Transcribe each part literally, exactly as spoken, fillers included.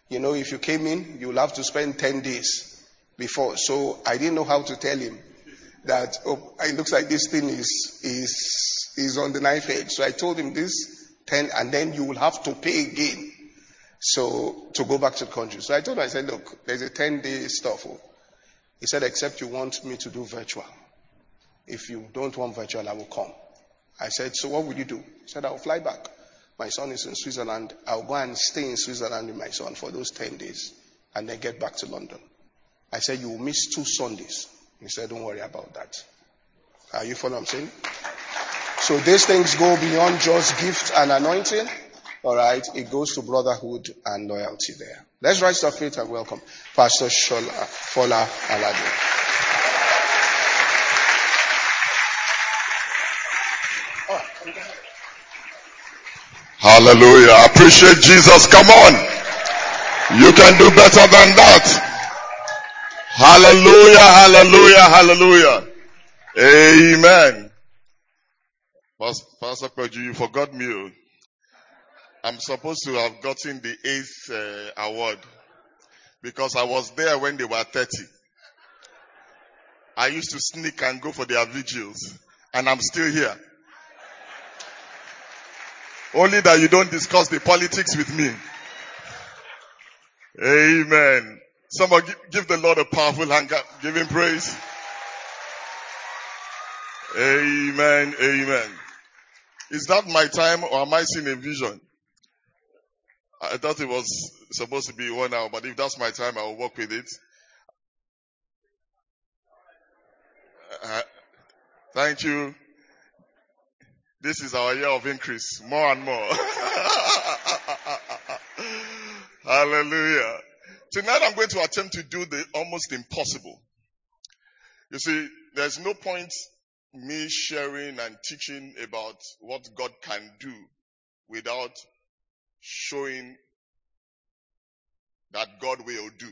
You know, if you came in, you'll have to spend ten days before. So I didn't know how to tell him that, oh, it looks like this thing is, is, is on the knife edge. So I told him this ten, and then you will have to pay again. So to go back to the country. So I told him, I said, look, there's a ten day stuff. He said, except you want me to do virtual. If you don't want virtual, I will come. I said, so what will you do? He said, I'll fly back. My son is in Switzerland. I'll go and stay in Switzerland with my son for those ten days and then get back to London. I said, you will miss two Sundays. He said, don't worry about that. Are you following what I'm saying? So these things go beyond just gift and anointing. All right. It goes to brotherhood and loyalty there. Let's rise to our feet and welcome Pastor Shola, Fola Alade. Hallelujah. I appreciate Jesus. Come on. You can do better than that. Hallelujah. Hallelujah. Hallelujah. Amen. Pastor Kweju, you forgot me. I'm supposed to have gotten the eighth uh, award because I was there when they were thirty. I used to sneak and go for their vigils, and I'm still here. Only that you don't discuss the politics with me. Amen. Someone give, give the Lord a powerful hand. Give him praise. Amen. Amen. Is that my time or am I seeing a vision? I thought it was supposed to be one hour, but if that's my time, I will work with it. Uh, thank you. This is our year of increase, more and more. Hallelujah. Tonight I'm going to attempt to do the almost impossible. You see, there's no point me sharing and teaching about what God can do without showing that God will do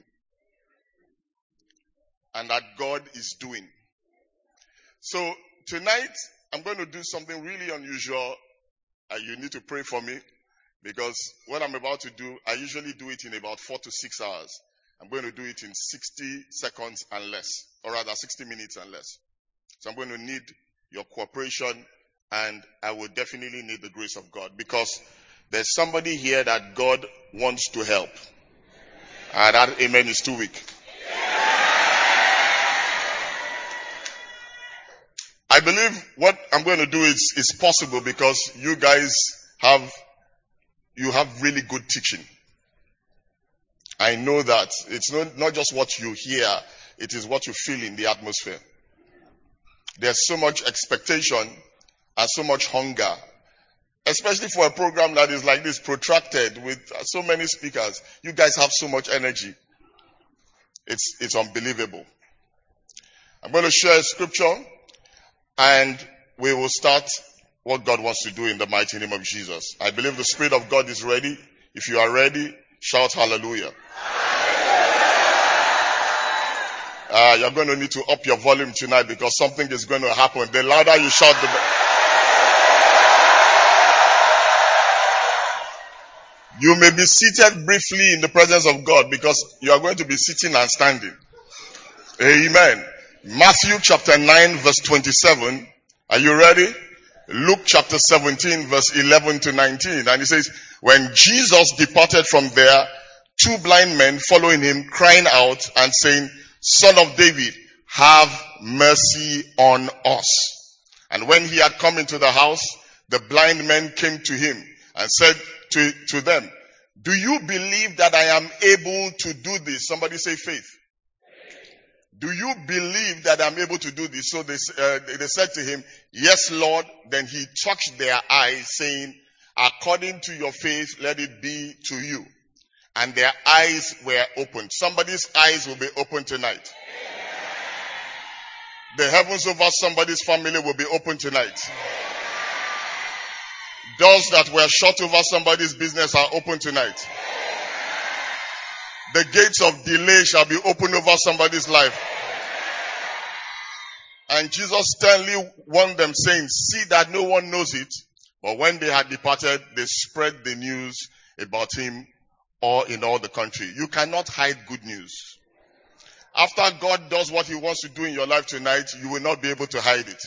and that God is doing. So tonight I'm going to do something really unusual. Uh, you need to pray for me because what I'm about to do, I usually do it in about four to six hours. I'm going to do it in sixty seconds and less, or rather sixty minutes and less. So I'm going to need your cooperation, and I will definitely need the grace of God because there's somebody here that God wants to help. And that amen is too weak. I believe what I'm going to do is, is possible because you guys have, you have really good teaching. I know that it's not, not just what you hear, it is what you feel in the atmosphere. There's so much expectation and so much hunger, especially for a program that is like this, protracted with so many speakers. You guys have so much energy. It's, it's unbelievable. I'm going to share a scripture and we will start what God wants to do in the mighty name of Jesus. I believe the Spirit of God is ready. If you are ready, shout hallelujah. Uh, you're going to need to up your volume tonight because something is going to happen. The louder you shout, the You may be seated briefly in the presence of God because you are going to be sitting and standing. Amen. Matthew chapter nine verse twenty-seven. Are you ready? Luke chapter seventeen verse eleven to nineteen. And it says, when Jesus departed from there, two blind men following him, crying out and saying, Son of David, have mercy on us. And when he had come into the house, the blind men came to him and said to, to them, do you believe that I am able to do this? Somebody say faith. Do you believe that I'm able to do this? So they, uh, they said to him, yes, Lord. Then he touched their eyes, saying, according to your faith, let it be to you. And their eyes were opened. Somebody's eyes will be opened tonight. The heavens over somebody's family will be open tonight. Doors that were shut over somebody's business are open tonight. The gates of delay shall be opened over somebody's life. And Jesus sternly warned them, saying, see that no one knows it. But when they had departed, they spread the news about him or in all the country. You cannot hide good news. After God does what he wants to do in your life tonight, you will not be able to hide it.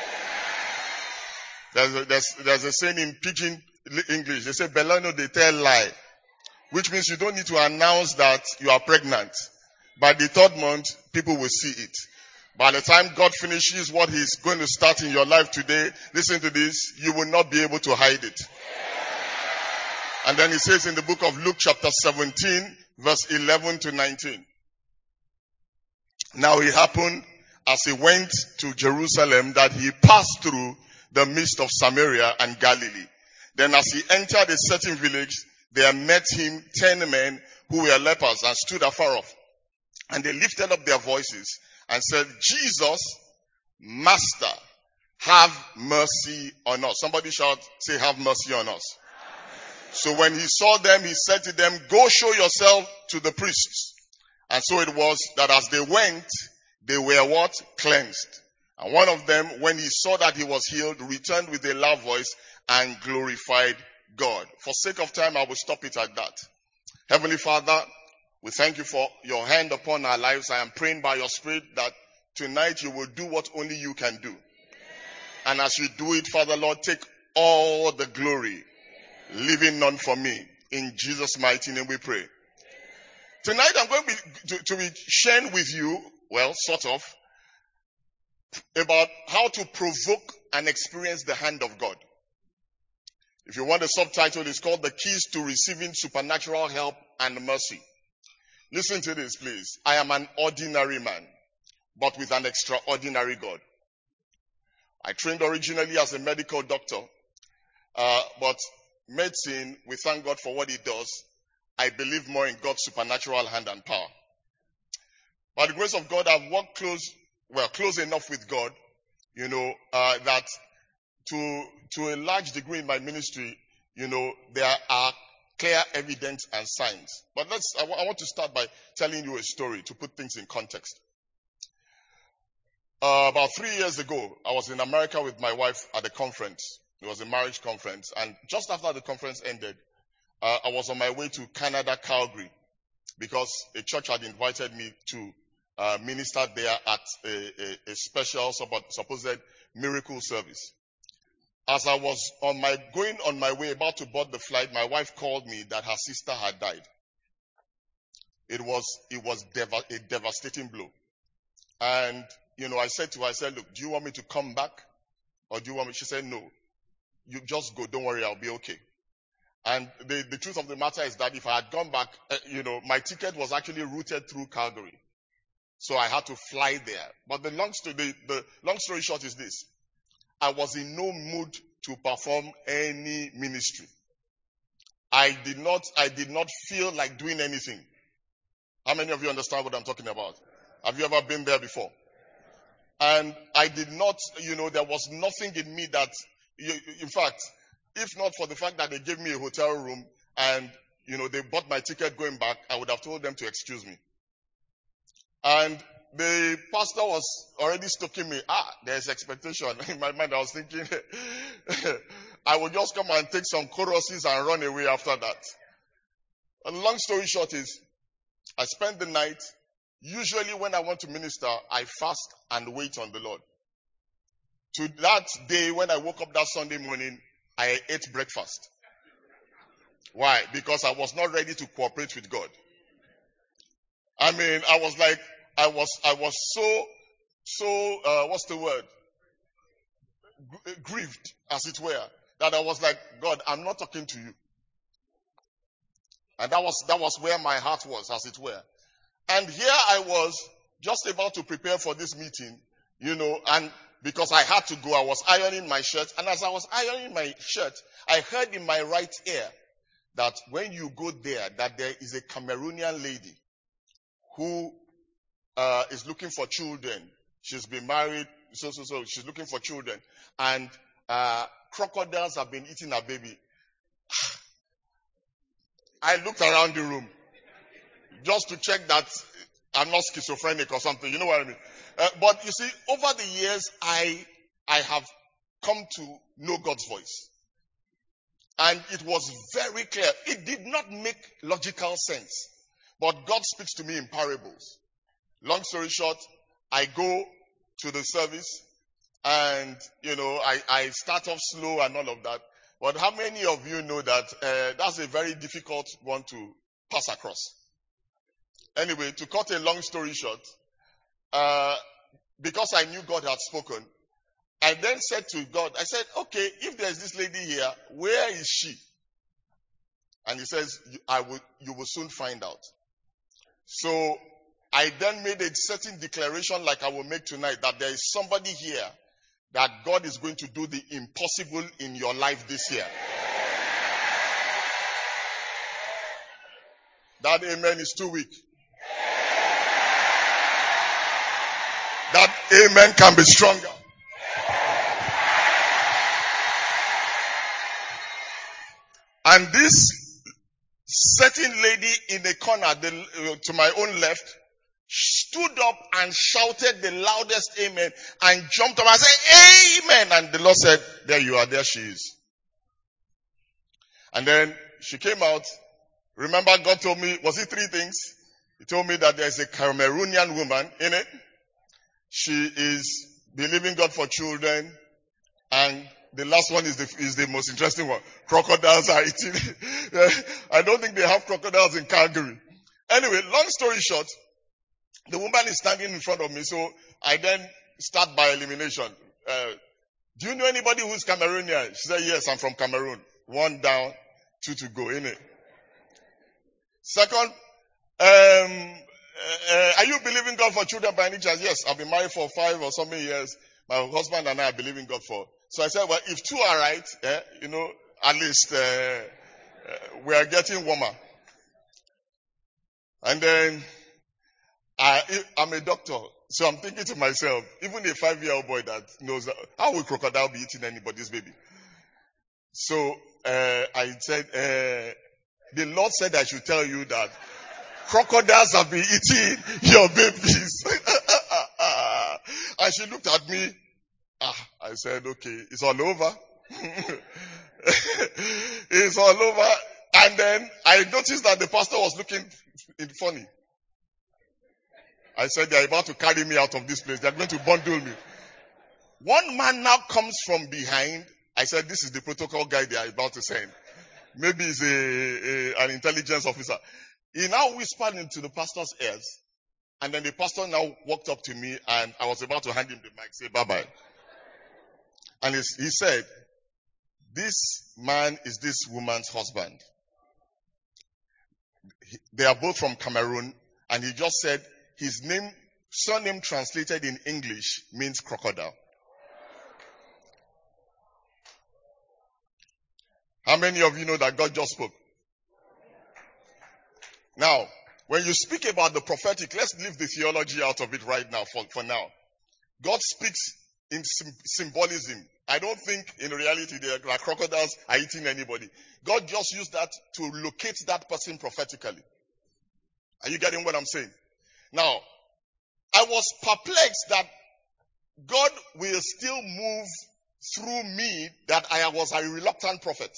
There's a, there's, there's a saying in pidgin English. They say, Belano, they tell lie. Which means you don't need to announce that you are pregnant. By the third month, people will see it. By the time God finishes what he's going to start in your life today, listen to this, you will not be able to hide it. And then he says in the book of Luke chapter seventeen, verse eleven to nineteen. Now it happened as he went to Jerusalem that he passed through the midst of Samaria and Galilee. Then as he entered a certain village, there met him ten men who were lepers and stood afar off. And they lifted up their voices and said, Jesus, Master, have mercy on us. Somebody shout, say, have mercy on us. So when he saw them, he said to them, go show yourself to the priests. And so it was that as they went, they were what? Cleansed. And one of them, when he saw that he was healed, returned with a loud voice and glorified God. For sake of time, I will stop it at that. Heavenly Father, we thank you for your hand upon our lives. I am praying by your Spirit that tonight you will do what only you can do. And as you do it, Father Lord, take all the glory, leaving none for me. In Jesus' mighty name we pray. Tonight I'm going to be, to, to be sharing with you, well, sort of, about how to provoke and experience the hand of God. If you want the subtitle, it's called The Keys to Receiving Supernatural Help and Mercy. Listen to this, please. I am an ordinary man, but with an extraordinary God. I trained originally as a medical doctor, uh, but medicine, we thank God for what it does. I believe more in God's supernatural hand and power. By the grace of God, I've worked close, well, close enough with God, you know, uh, that to, to a large degree in my ministry, you know, there are clear evidence and signs. But let's, I, w- I want to start by telling you a story to put things in context. Uh, about three years ago, I was in America with my wife at a conference. It was a marriage conference. And just after the conference ended, uh, I was on my way to Canada, Calgary, because a church had invited me to uh, minister there at a, a, a special supposed miracle service. As I was on my going on my way about to board the flight, my wife called me that her sister had died. It was it was deva- a devastating blow. And you know, I said to her, I said, look, do you want me to come back? Or do you want me? She said, no. You just go, don't worry, I'll be okay. And the, the truth of the matter is that if I had gone back, uh, you know, my ticket was actually routed through Calgary. So I had to fly there. But the long story, the, the long story short is this. I was in no mood to perform any ministry. I did not, I did not feel like doing anything. How many of you understand what I'm talking about? Have you ever been there before? And I did not, you know, there was nothing in me that, in fact, if not for the fact that they gave me a hotel room and, you know, they bought my ticket going back, I would have told them to excuse me. And the pastor was already stoking me. Ah, there's expectation. In my mind, I was thinking, I would just come and take some choruses and run away after that. And the long story short is, I spent the night. Usually when I want to minister, I fast and wait on the Lord. To that day, when I woke up that Sunday morning, I ate breakfast. Why? Because I was not ready to cooperate with God. I mean, I was like, I was, I was so, so, uh, what's the word? G- grieved, as it were, that I was like, God, I'm not talking to you. And that was, that was where my heart was, as it were. And here I was, just about to prepare for this meeting, you know, and because I had to go, I was ironing my shirt. And as I was ironing my shirt, I heard in my right ear that when you go there, that there is a Cameroonian lady who uh, is looking for children. She's been married, so, so, so. She's looking for children. And uh, crocodiles have been eating her baby. I looked around the room just to check that I'm not schizophrenic or something. You know what I mean? Uh, but you see, over the years, I I have come to know God's voice. And it was very clear. It did not make logical sense. But God speaks to me in parables. Long story short, I go to the service and, you know, I, I start off slow and all of that. But how many of you know that uh, that's a very difficult one to pass across? Anyway, to cut a long story short, uh, because I knew God had spoken, I then said to God, I said, okay, if there's this lady here, where is she? And he says, I will, you will soon find out. So I then made a certain declaration like I will make tonight, that there is somebody here that God is going to do the impossible in your life this year. That amen is too weak. That amen can be stronger. And this certain lady in the corner, the, uh, to my own left, stood up and shouted the loudest amen and jumped up and said, amen. And the Lord said, there you are, there she is. And then she came out. Remember, God told me, was it three things? He told me that there's a Cameroonian woman in it. She is believing God for children. And the last one is the, is the most interesting one. Crocodiles are eating. I don't think they have crocodiles in Calgary. Anyway, long story short, the woman is standing in front of me, so I then start by elimination. Uh, do you know anybody who's Cameroonian? She said, yes, I'm from Cameroon. One down, two to go, innit? Second, um, uh, are you believing God for children by any chance? Yes, I've been married for five or so many years. My husband and I are believing God for. So I said, well, if two are right, eh, you know, at least uh, uh, we are getting warmer. And then I, I'm a doctor, so I'm thinking to myself, even a five-year-old boy that knows that, how will crocodile be eating anybody's baby? So uh, I said, uh, the Lord said I should tell you that crocodiles have been eating your babies. And she looked at me. Ah, I said, okay, it's all over. It's all over. And then I noticed that the pastor was looking funny. I said, they're about to carry me out of this place. They're going to bundle me. One man now comes from behind. I said, this is the protocol guy they are about to send. Maybe he's a, a, an intelligence officer. He now whispered into the pastor's ears. And then the pastor now walked up to me and I was about to hand him the mic, say bye-bye. And he, he said, this man is this woman's husband. He, they are both from Cameroon. And he just said, his name, surname translated in English means crocodile. How many of you know that God just spoke? Now, when you speak about the prophetic, let's leave the theology out of it right now for, for now. God speaks in sim- symbolism. I don't think in reality the like crocodiles are eating anybody. God just used that to locate that person prophetically. Are you getting what I'm saying? Now, I was perplexed that God will still move through me, that I was a reluctant prophet.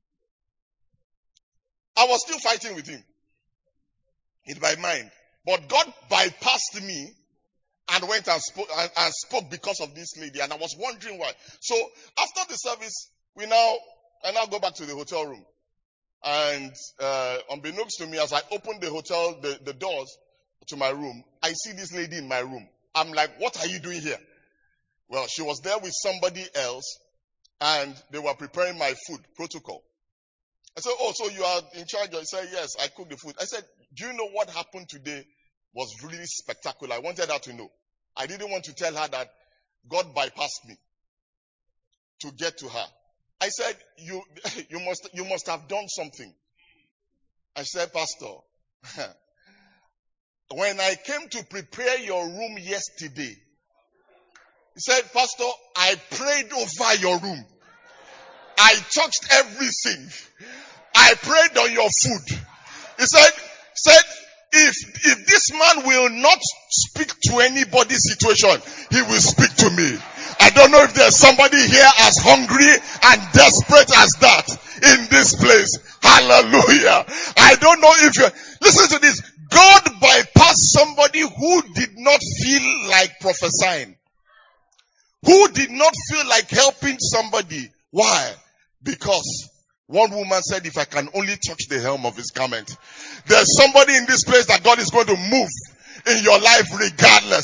I was still fighting with him in my mind. But God bypassed me and went and spoke, and, and spoke because of this lady. And I was wondering why. So after the service, we now, I now go back to the hotel room. And uh, unbeknownst to me, as I opened the hotel, the, the doors to my room, I see this lady in my room. I'm like, what are you doing here? Well, she was there with somebody else and they were preparing my food protocol. I said, oh, so you are in charge? I said, yes, I cook the food. I said, do you know what happened today was really spectacular? I wanted her to know. I didn't want to tell her that God bypassed me to get to her. I said, you, you must, you must have done something. I said, Pastor, when I came to prepare your room yesterday, he said, Pastor, I prayed over your room. I touched everything. I prayed on your food. He said, said, if, if this man will not speak to anybody's situation, he will speak to me. I don't know if there's somebody here as hungry and desperate as that. in this place. Hallelujah. I don't know if you listen to this. God bypassed somebody who did not feel like prophesying, who did not feel like helping somebody. Why? Because one woman said, if I can only touch the hem of his garment. There's somebody in this place that God is going to move in your life regardless.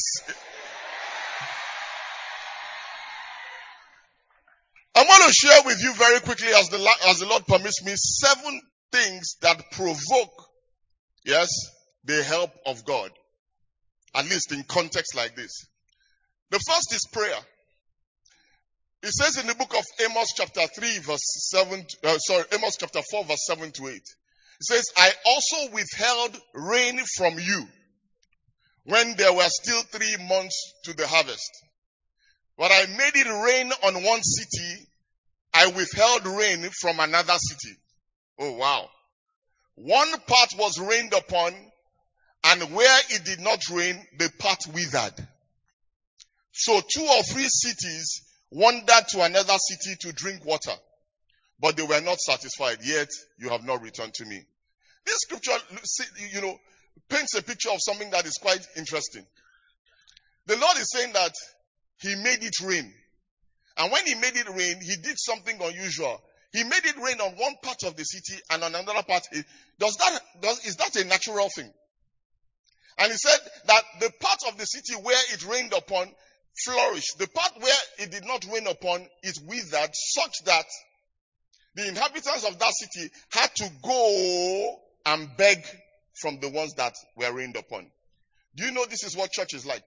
I want to share with you very quickly, as the, as the Lord permits me, seven things that provoke, yes, the help of God. At least in context like this. The first is prayer. It says in the book of Amos chapter three verse seven, uh, sorry, Amos chapter four verse seven to eight. It says, I also withheld rain from you when there were still three months to the harvest. But I made it rain on one city, I withheld rain from another city. Oh wow. One part was rained upon, and where it did not rain, the part withered. So two or three cities wandered to another city to drink water, but they were not satisfied, yet you have not returned to me. This scripture, you know, paints a picture of something that is quite interesting. The Lord is saying that He made it rain. And when He made it rain, He did something unusual. He made it rain on one part of the city and on another part. Does that, does, is that a natural thing? And He said that the part of the city where it rained upon flourished. The part where it did not rain upon, it withered, such that the inhabitants of that city had to go and beg from the ones that were rained upon. Do you know this is what church is like?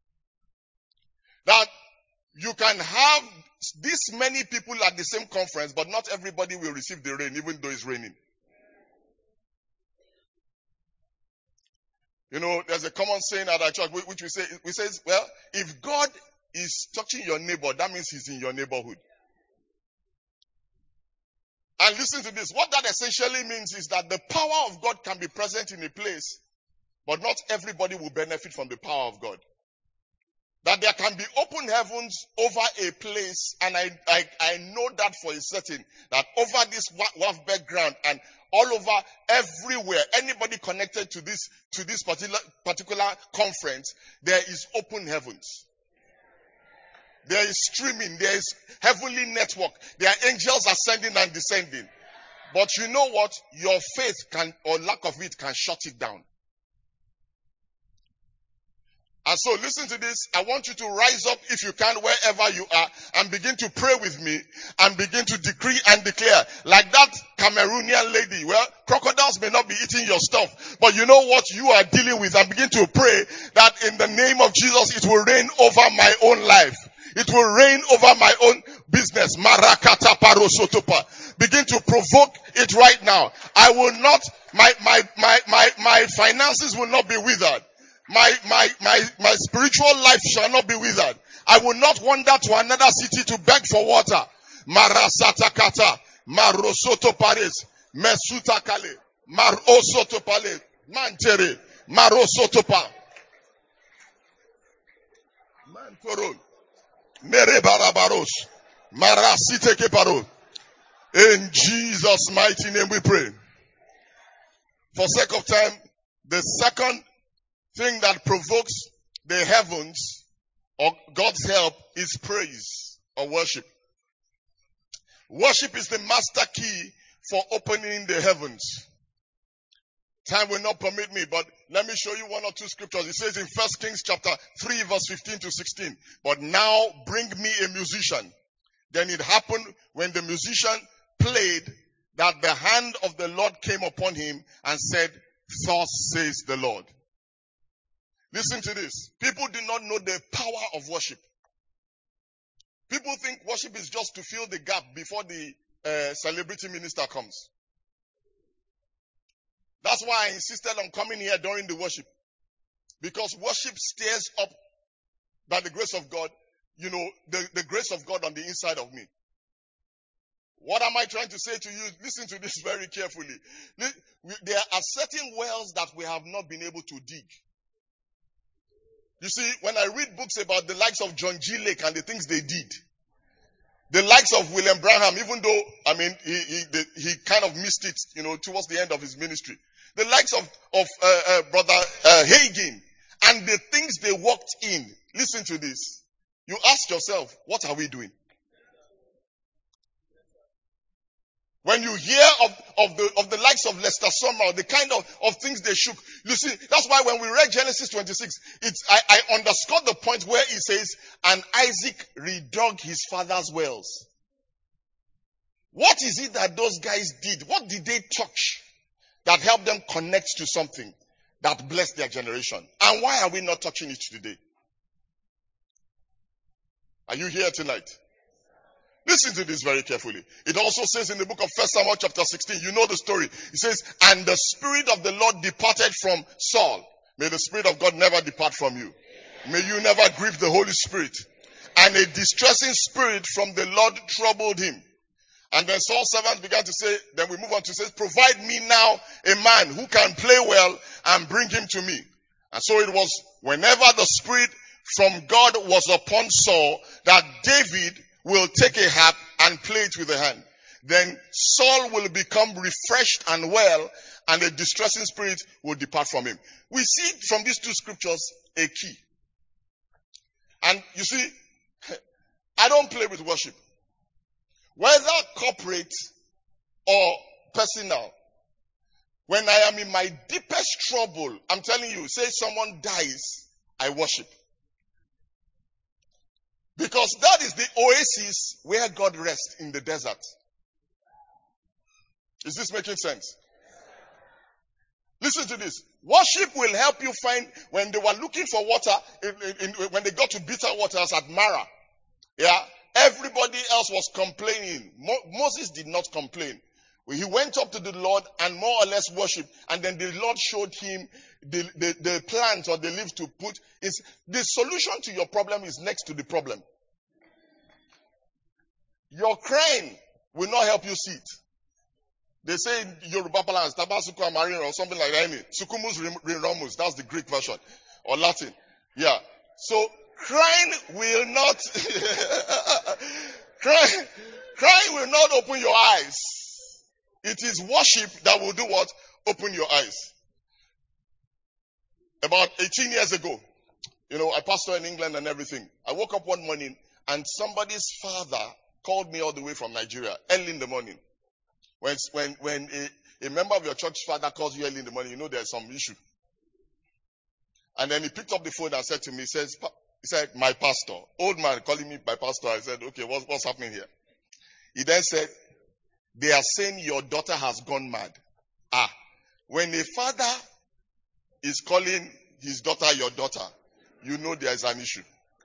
That you can have this many people at the same conference, but not everybody will receive the rain, even though it's raining. You know, there's a common saying at our church, which we say, we says, well, if God is touching your neighbor, that means He's in your neighborhood. And listen to this. What that essentially means is that the power of God can be present in a place, but not everybody will benefit from the power of God. That there can be open heavens over a place, and I, I, I know that for a certain, that over this W A F background and all over everywhere, anybody connected to this, to this particular, particular conference, there is open heavens. There is streaming, there is heavenly network, there are angels ascending and descending. But you know what? Your faith can, or lack of it, can shut it down. And so listen to this. I want you to rise up if you can wherever you are and begin to pray with me and begin to decree and declare like that Cameroonian lady. Well, crocodiles may not be eating your stuff, but you know what you are dealing with, and begin to pray that in the name of Jesus it will reign over my own life. It will reign over my own business. Marakata parosotopa. Begin to provoke it right now. I will not, my, my, my, my, my finances will not be withered. My, my, my, my spiritual life shall not be withered. I will not wander to another city to beg for water. Marasatakata, Marosoto Pares, Mesuta Kale, Marosoto Pale, Mantere, Marosotopa, Mantoro, Merebarabaros, Marasite Keparo. In Jesus' mighty name we pray. For sake of time, the second thing that provokes the heavens or God's help is praise or worship. Worship is the master key for opening the heavens. Time will not permit me, but let me show you one or two scriptures. It says in First Kings chapter three verse fifteen to sixteen, but now bring me a musician. Then it happened when the musician played that the hand of the Lord came upon him and said, thus says the Lord. Listen to this. People do not know the power of worship. People think worship is just to fill the gap before the uh, celebrity minister comes. That's why I insisted on coming here during the worship. Because worship stirs up, by the grace of God, you know, the, the grace of God on the inside of me. What am I trying to say to you? Listen to this very carefully. There are certain wells that we have not been able to dig. You see, when I read books about the likes of John G. Lake and the things they did, The likes of William Branham, even though, I mean, he, he, the, he kind of missed it, you know, towards the end of his ministry. The likes of, of, uh, uh, Brother, uh, Hagin, and the things they walked in. Listen to this. You ask yourself, what are we doing? When you hear of, of the, of the likes of Lester Sumrall, the kind of, of things they shook. You see, that's why when we read Genesis twenty-six, it's, I, I underscored the point where it says, and Isaac redug his father's wells. What is it that those guys did? What did they touch that helped them connect to something that blessed their generation? And why are we not touching it today? Are you here tonight? Listen to this very carefully. It also says in the book of First Samuel chapter sixteen, you know the story. It says, and the Spirit of the Lord departed from Saul. May the Spirit of God never depart from you. May you never grieve the Holy Spirit. And a distressing spirit from the Lord troubled him. And then Saul's servant began to say, then we move on to say, provide me now a man who can play well and bring him to me. And so it was whenever the Spirit from God was upon Saul that David will take a harp and play it with the hand. Then Saul will become refreshed and well, and a distressing spirit will depart from him. We see from these two scriptures a key. And you see, I don't play with worship. Whether corporate or personal, when I am in my deepest trouble, I'm telling you, say someone dies, I worship. Because that is the oasis where God rests in the desert. Is this making sense? Listen to this. Worship will help you find, when they were looking for water, in, in, in, when they got to bitter waters at Mara, yeah, everybody else was complaining. Mo- Moses did not complain. He went up to the Lord and more or less worshiped, and then the Lord showed him the, the, the plant or the leaf to put. Is the solution to your problem is next to the problem. Your crying will not help you see it. They say in Yoruba parlance, Tabasuku Amarin or something like that. Sukumus Rinomus, that's the Greek version. Or Latin. Yeah. So crying will not crying, crying will not open your eyes. It is worship that will do what? Open your eyes. About eighteen years ago, you know, I pastored in England and everything. I woke up one morning and somebody's father called me all the way from Nigeria early in the morning. When when when a, a member of your church father calls you early in the morning, you know there's some issue. And then he picked up the phone and said to me, he says, he said, my pastor, old man calling me my pastor. I said, okay, what's what's happening here? He then said, they are saying your daughter has gone mad. Ah, when a father is calling his daughter your daughter, you know there is an issue.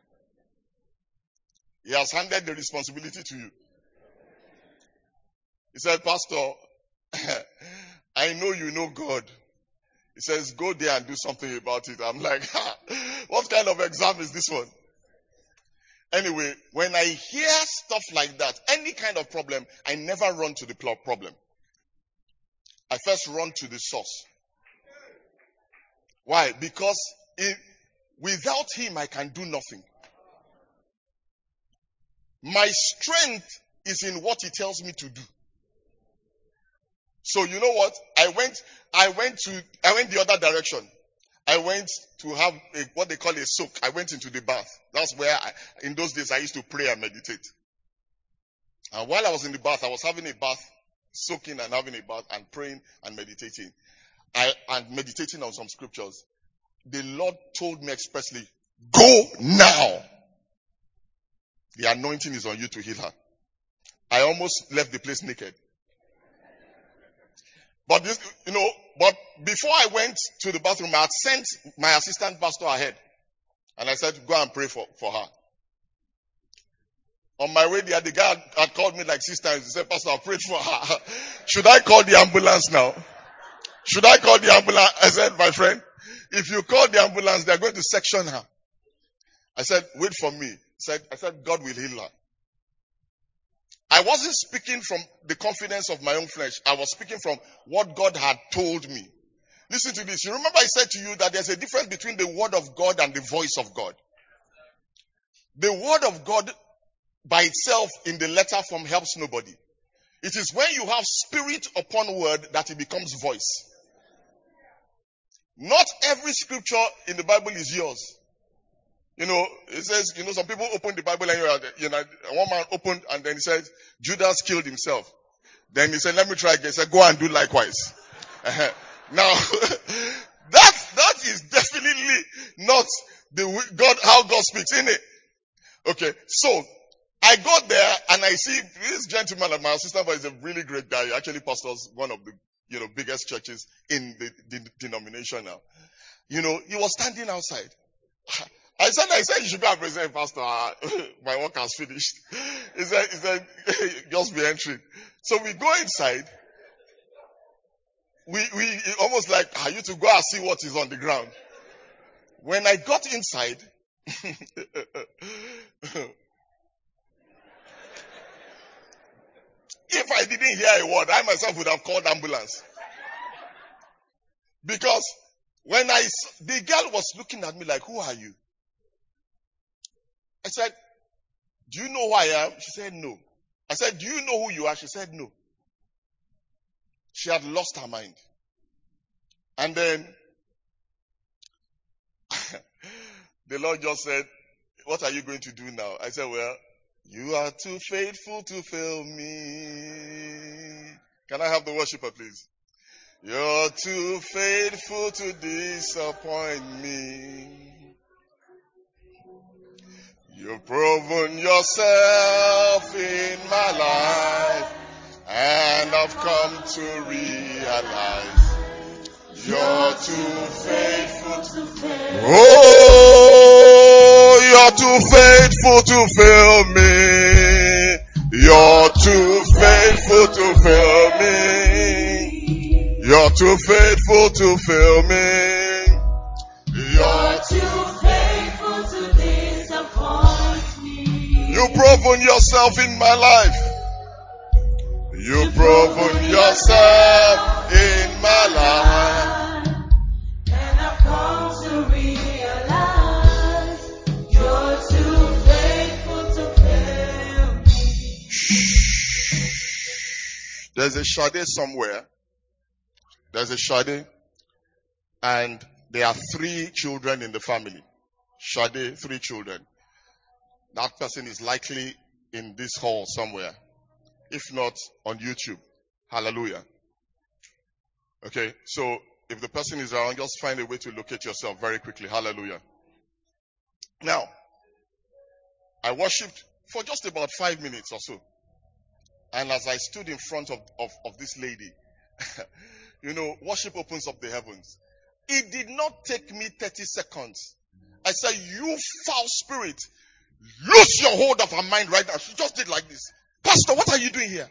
He has handed the responsibility to you. He said, Pastor, I know you know God. He says, go there and do something about it. I'm like, what kind of exam is this one? Anyway, when I hear stuff like that, any kind of problem, I never run to the problem. I first run to the source. Why? Because it, without him, I can do nothing. My strength is in what he tells me to do. So you know what? I went, I went to, I went the other direction. I went to have a, what they call a soak. I went into the bath. That's where, I, in those days, I used to pray and meditate. And while I was in the bath, I was having a bath, soaking and having a bath and praying and meditating. I, and meditating on some scriptures. The Lord told me expressly, go now. The anointing is on you to heal her. I almost left the place naked. But this, you know, but before I went to the bathroom, I had sent my assistant pastor ahead. And I said, go and pray for, for her. On my way there, the guy had, had called me like six times. He said, Pastor, I prayed for her. Should I call the ambulance now? Should I call the ambulance? I said, my friend, if you call the ambulance, they're going to section her. I said, wait for me. I said, I said, God will heal her. I wasn't speaking from the confidence of my own flesh. I was speaking from what God had told me. Listen to this. You remember I said to you that there's a difference between the word of God and the voice of God. The word of God by itself in the letter form helps nobody. It is when you have spirit upon word that it becomes voice. Not every scripture in the Bible is yours. You know, it says, you know, some people open the Bible and you know, one man opened and then he said, Judas killed himself. Then he said, let me try again. He said, go and do likewise. Uh-huh. Now, that, that is definitely not the God, how God speaks, isn't it? Okay, so, I got there and I see this gentleman, my assistant, is a really great guy. He actually pastors one of the, you know, biggest churches in the, the denomination now. You know, he was standing outside. I said, I said, you should go and present, Pastor. My work has finished. He said, he said, just be entering. So we go inside. We, we, almost like, are you to go and see what is on the ground? When I got inside, if I didn't hear a word, I myself would have called ambulance. Because when I, the girl was looking at me like, who are you? I said, do you know who I am? She said, no. I said, do you know who you are? She said, no. She had lost her mind. And then, the Lord just said, what are you going to do now? I said, well, you are too faithful to fail me. Can I have the worshiper, please? You're too faithful to disappoint me. You've proven yourself in my life, and I've come to realize you're too faithful to fail. Oh, you're too faithful to fail me. You're too faithful to fail me. You're too faithful to fail me. You're too faithful to disappoint me. You've proven yourself in my life. You've proven yourself in my life. And I've come to realize you're too faithful to fail me. There's a Shade somewhere. There's a Shade, and there are three children in the family. Shade, three children. That person is likely in this hall somewhere. If not, on YouTube. Hallelujah. Okay, so if the person is around, just find a way to locate yourself very quickly. Hallelujah. Now, I worshipped for just about five minutes or so. And as I stood in front of, of, of this lady, you know, worship opens up the heavens. It did not take me thirty seconds. I said, you foul spirit, lose your hold of her mind right now. She just did like this. Pastor, what are you doing here?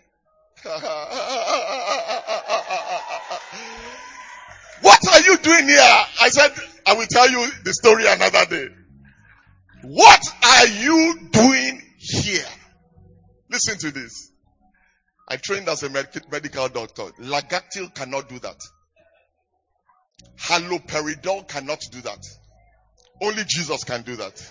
What are you doing here? I said, I will tell you the story another day. What are you doing here? Listen to this. I trained as a med- medical doctor. Lagactil cannot do that. Haloperidol cannot do that. Only Jesus can do that.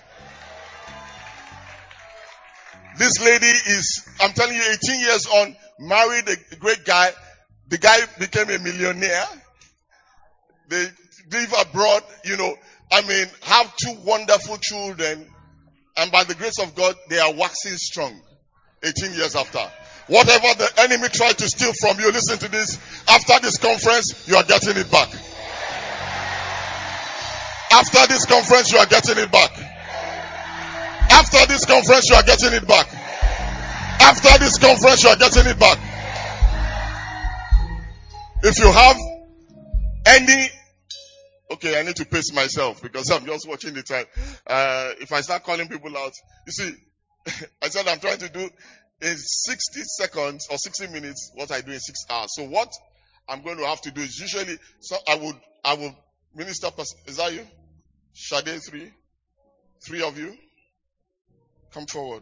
This lady is, I'm telling you, eighteen years on, married a great guy. The guy became a millionaire. They live abroad, you know, I mean, have two wonderful children. And by the grace of God, they are waxing strong. eighteen years after. Whatever the enemy tried to steal from you, listen to this. After this conference, you are getting it back. After this conference, you are getting it back. After this conference, you are getting it back. After this conference, you are getting it back. If you have any, okay, I need to pace myself because I'm just watching the time. Uh, if I start calling people out, you see, I said I'm trying to do in sixty seconds or sixty minutes what I do in six hours. So what I'm going to have to do is usually, so I would, I will minister. Is that you? Shade three, three of you. Come forward.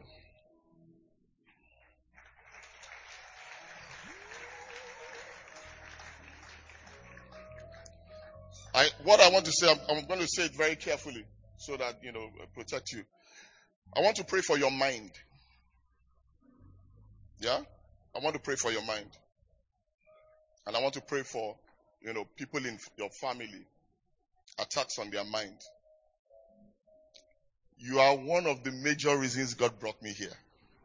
I, what I want to say, I'm, I'm going to say it very carefully so that, you know, protect you. I want to pray for your mind. Yeah? I want to pray for your mind. And I want to pray for, you know, people in your family. Attacks on their mind. You are one of the major reasons God brought me here.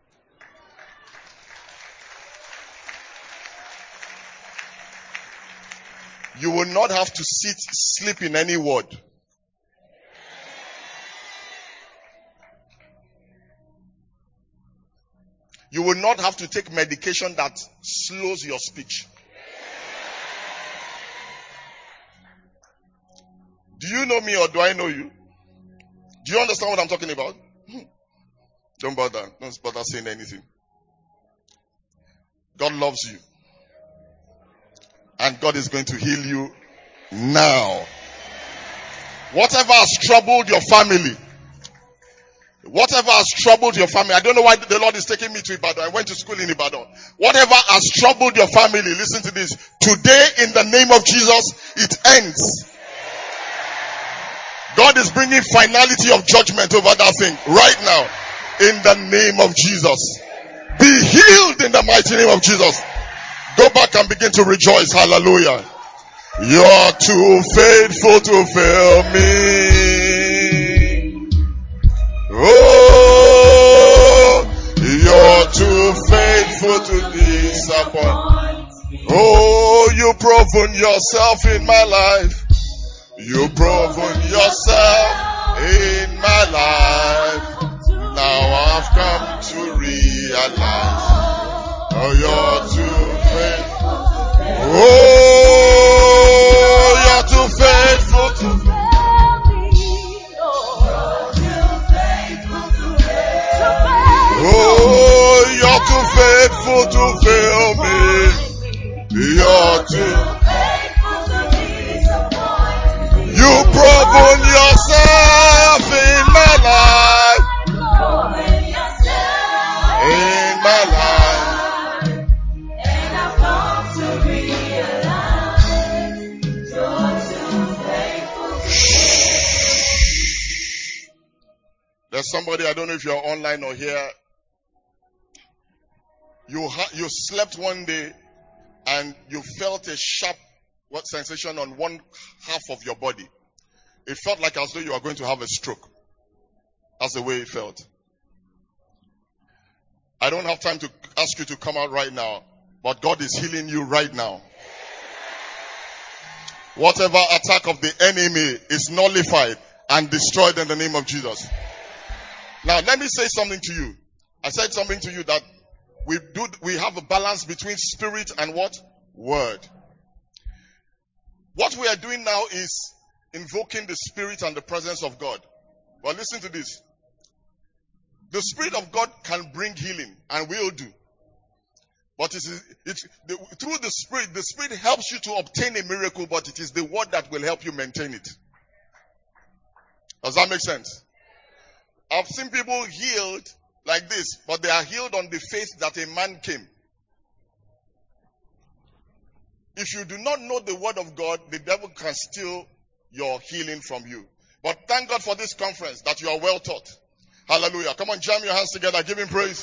You will not have to sit, sleep in any ward. You will not have to take medication that slows your speech. Do you know me or do I know you? Do you understand what I'm talking about? Don't bother. Don't bother saying anything. God loves you. And God is going to heal you now. Whatever has troubled your family, whatever has troubled your family, I don't know why the Lord is taking me to Ibadan. I went to school in Ibadan. Whatever has troubled your family, listen to this. Today, in the name of Jesus, it ends. God is bringing finality of judgment over that thing right now. In the name of Jesus. Be healed in the mighty name of Jesus. Go back and begin to rejoice. Hallelujah. You're too faithful to fail me. Oh, you're too faithful to disappoint. Oh, you've proven yourself in my life. You've proven yourself in my life. Now I've come to realize. Oh, you're too faithful. Oh, you're too faithful to fail me. Oh, you're too faithful to fail me. You're too faithful to disappoint. You've proven yourself in my life. In my life. There's somebody, I don't know if you're online or here. You ha- you slept one day and you felt a sharp what sensation on one half of your body. It felt like as though you were going to have a stroke. That's the way it felt. I don't have time to ask you to come out right now, but God is healing you right now. Whatever attack of the enemy is nullified and destroyed in the name of Jesus. Now, let me say something to you. I said something to you that we do, we have a balance between spirit and what? Word. What we are doing now is invoking the spirit and the presence of God. But listen to this. The Spirit of God can bring healing and will do. But it is, it, the, through the Spirit, the Spirit helps you to obtain a miracle, but it is the word that will help you maintain it. Does that make sense? I've seen people healed like this, but they are healed on the faith that a man came. If you do not know the word of God, the devil can steal your healing from you. But thank God for this conference that you are well taught. Hallelujah. Come on, jam your hands together. Give him praise.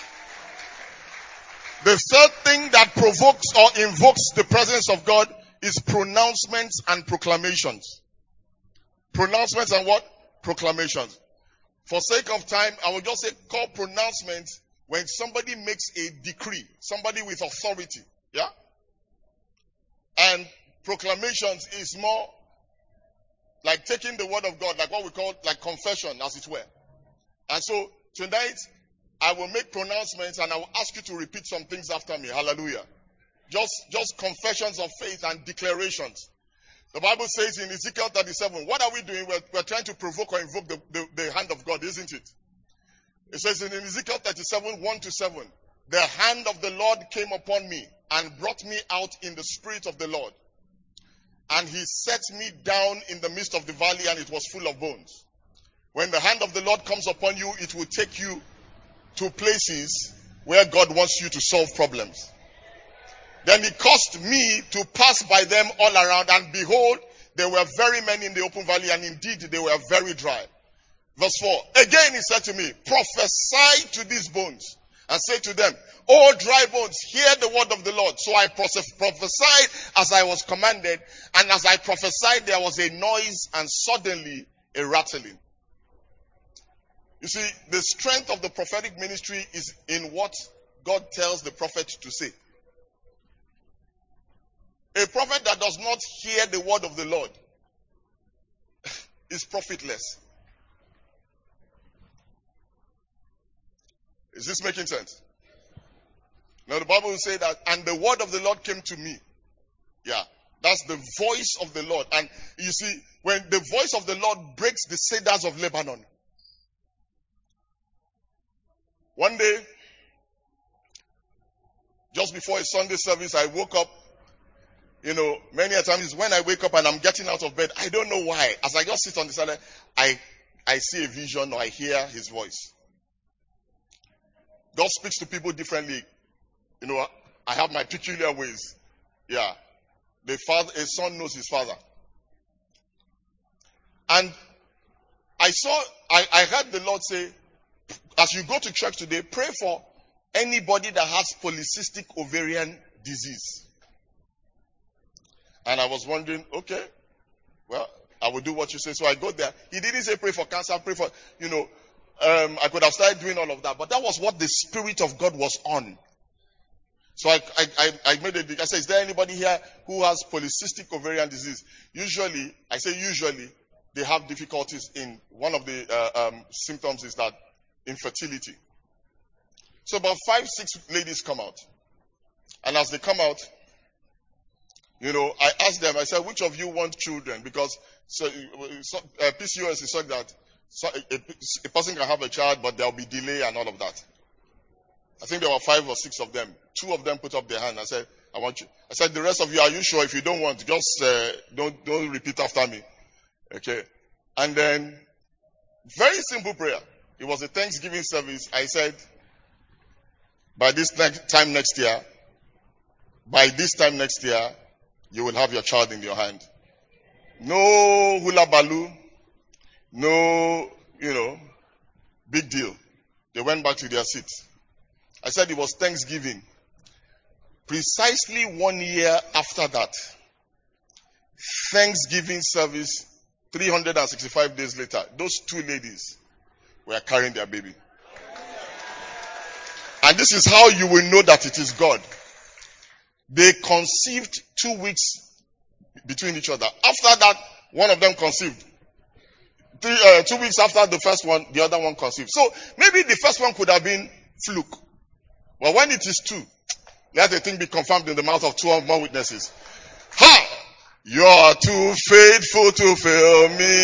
The third thing that provokes or invokes the presence of God is pronouncements and proclamations. Pronouncements and what? Proclamations. For sake of time, I will just say call pronouncements when somebody makes a decree. Somebody with authority. Yeah? And proclamations is more like taking the word of God, like what we call like confession, as it were. And so tonight, I will make pronouncements and I will ask you to repeat some things after me. Hallelujah. Just, just confessions of faith and declarations. The Bible says in Ezekiel thirty-seven, what are we doing? We're, we're trying to provoke or invoke the, the, the hand of God, isn't it? It says in Ezekiel thirty-seven, one to seven, the hand of the Lord came upon me and brought me out in the spirit of the Lord. And he set me down in the midst of the valley, and it was full of bones. When the hand of the Lord comes upon you, it will take you to places where God wants you to solve problems. Then he caused me to pass by them all around, and behold, there were very many in the open valley, and indeed they were very dry. Verse four. Again he said to me, prophesy to these bones, and say to them, O dry bones, hear the word of the Lord. So I prophesied as I was commanded, and as I prophesied, there was a noise and suddenly a rattling. You see, the strength of the prophetic ministry is in what God tells the prophet to say. A prophet that does not hear the word of the Lord is profitless. Is this making sense? Now the Bible will say that, and the word of the Lord came to me. Yeah, that's the voice of the Lord. And you see, when the voice of the Lord breaks the cedars of Lebanon. One day, just before a Sunday service, I woke up. You know, many a times when I wake up and I'm getting out of bed, I don't know why. As I just sit on the side, I, I see a vision or I hear his voice. God speaks to people differently. You know, I have my peculiar ways. Yeah. The father, a son knows his father. And I saw, I, I heard the Lord say, as you go to church today, pray for anybody that has polycystic ovarian disease. And I was wondering, okay, well, I will do what you say. So I go there. He didn't say pray for cancer, pray for, you know, um, I could have started doing all of that. But that was what the Spirit of God was on. So I, I, I, I made a I said, is there anybody here who has polycystic ovarian disease? Usually, I say usually, they have difficulties in, one of the uh, um, symptoms is that infertility. So about five, six ladies come out. And as they come out, you know, I asked them, I said, which of you want children? Because so, so, uh, P C O S is such that so, a, a person can have a child, but there will be delay and all of that. I think there were five or six of them. Two of them put up their hand. I said, I want you. I said, the rest of you, are you sure? If you don't want, just uh, don't don't repeat after me. Okay. And then, very simple prayer. It was a Thanksgiving service. I said, by this next time next year, by this time next year, you will have your child in your hand. No hula baloo. No, you know, big deal. They went back to their seats. I said it was Thanksgiving. Precisely one year after that, Thanksgiving service, three hundred sixty-five days later, those two ladies were carrying their baby. And this is how you will know that it is God. They conceived two weeks between each other. After that, one of them conceived. Three, uh, two weeks after the first one, the other one conceived. So maybe the first one could have been fluke. But when it is two, let the thing be confirmed in the mouth of two or more witnesses. Ha! You are too faithful to fail me.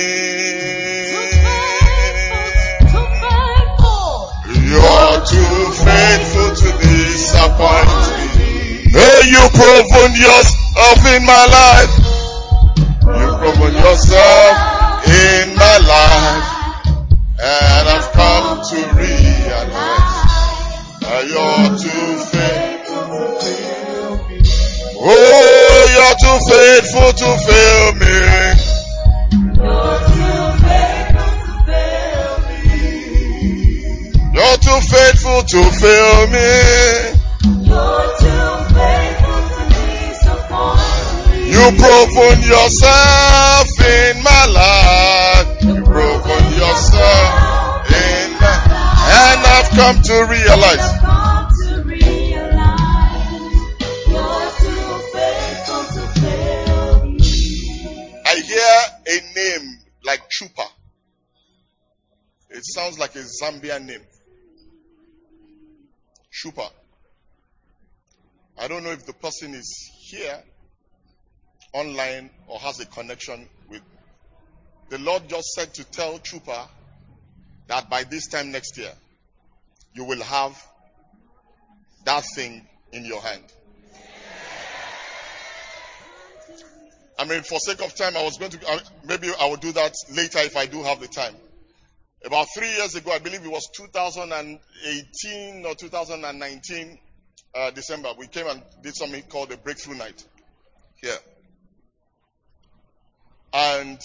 You are too faithful to disappoint me. May you proven yourself in my life. You proven yourself in my life. And I've come to realize that you're too faithful to fail me. Oh, you're too faithful to fail me. You're too faithful to fail me. You're too faithful to fail me. You're too faithful to disappoint me. You proven yourself in my life. You proven yourself in my life. And I've come to realize. I hear a name like Chupa. It sounds like a Zambian name. Chupa. I don't know if the person is here, online, or has a connection with. The Lord just said to tell Chupa that by this time next year, you will have that thing in your hand. I mean, for sake of time, I was going to, uh, maybe I will do that later if I do have the time. About three years ago, I believe it was two thousand eighteen or two thousand nineteen, uh, December, we came and did something called the Breakthrough Night here. And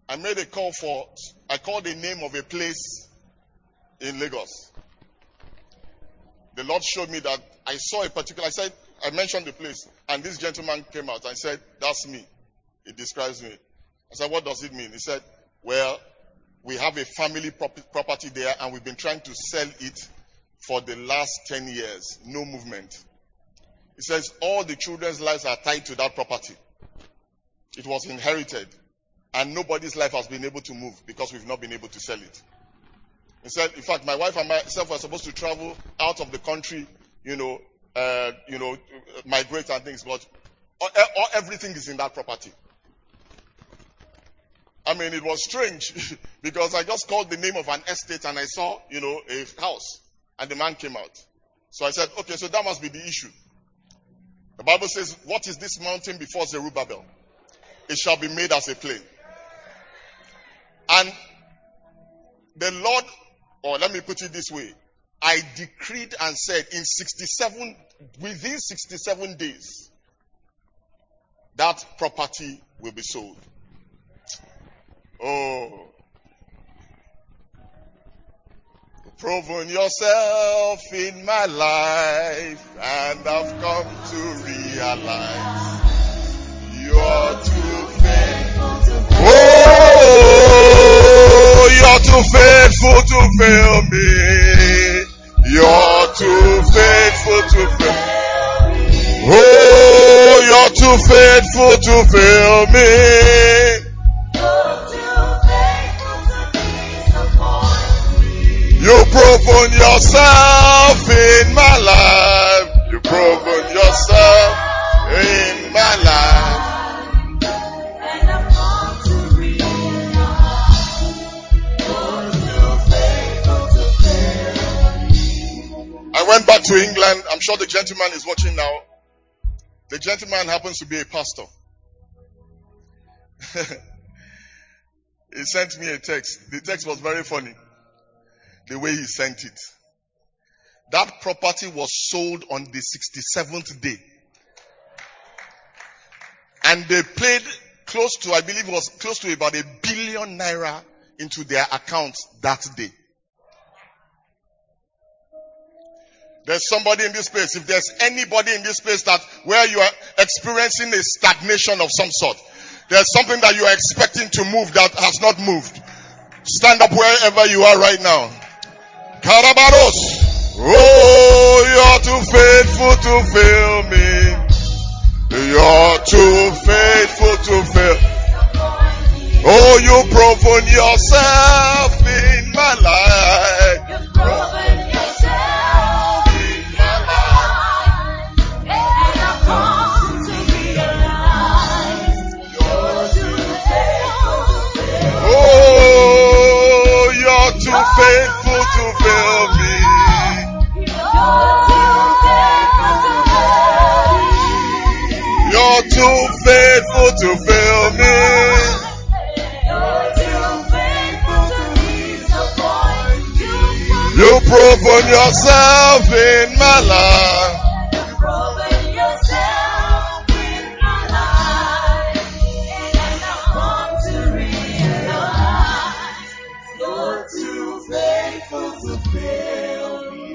I made a call for, I called the name of a place in Lagos. The Lord showed me that I saw a particular, I said, I mentioned the place, and this gentleman came out and said, that's me. It describes me. I said, what does it mean? He said, well, we have a family prop- property there, and we've been trying to sell it for the last ten years. No movement. He says, all the children's lives are tied to that property. It was inherited, and nobody's life has been able to move because we've not been able to sell it. He said, in fact, my wife and myself were supposed to travel out of the country, you know, uh, you know, migrate and things, but all, all, everything is in that property. I mean, it was strange because I just called the name of an estate and I saw, you know, a house, and the man came out. So I said, okay, so that must be the issue. The Bible says, what is this mountain before Zerubbabel? It shall be made as a plain. And the Lord, or let me put it this way, I decreed and said in sixty-seven, within sixty-seven days, that property will be sold. Oh. Proven yourself in my life, and I've come to realize you're too faithful to fail. Oh, you're too faithful to fail me. You're too faithful to fail. Oh, you're too faithful to fail me. You've proven yourself in my life. You've proven yourself in my life. And I've come to realize you're too faithful to fail. I went back to England. I'm sure the gentleman is watching now. The gentleman happens to be a pastor. He sent me a text. The text was very funny. The way he sent it. That property was sold on the sixty-seventh day. And they paid close to, I believe it was close to about a billion naira into their accounts that day. There's somebody in this place. If there's anybody in this place that where you are experiencing a stagnation of some sort, there's something that you are expecting to move that has not moved. Stand up wherever you are right now. Karabaros. Oh, you're too faithful to fail me. You're too faithful to fail. Oh, you've proven yourself in my life. You've proven yourself in my life. And I've come to realize you're too faithful to fail. Oh, you're too faithful to fail me. You're too faithful to fail me. You're too faithful to disappoint. You've proven yourself in my life. You've proven yourself in my life. And I've come to realize you're too faithful to fail me.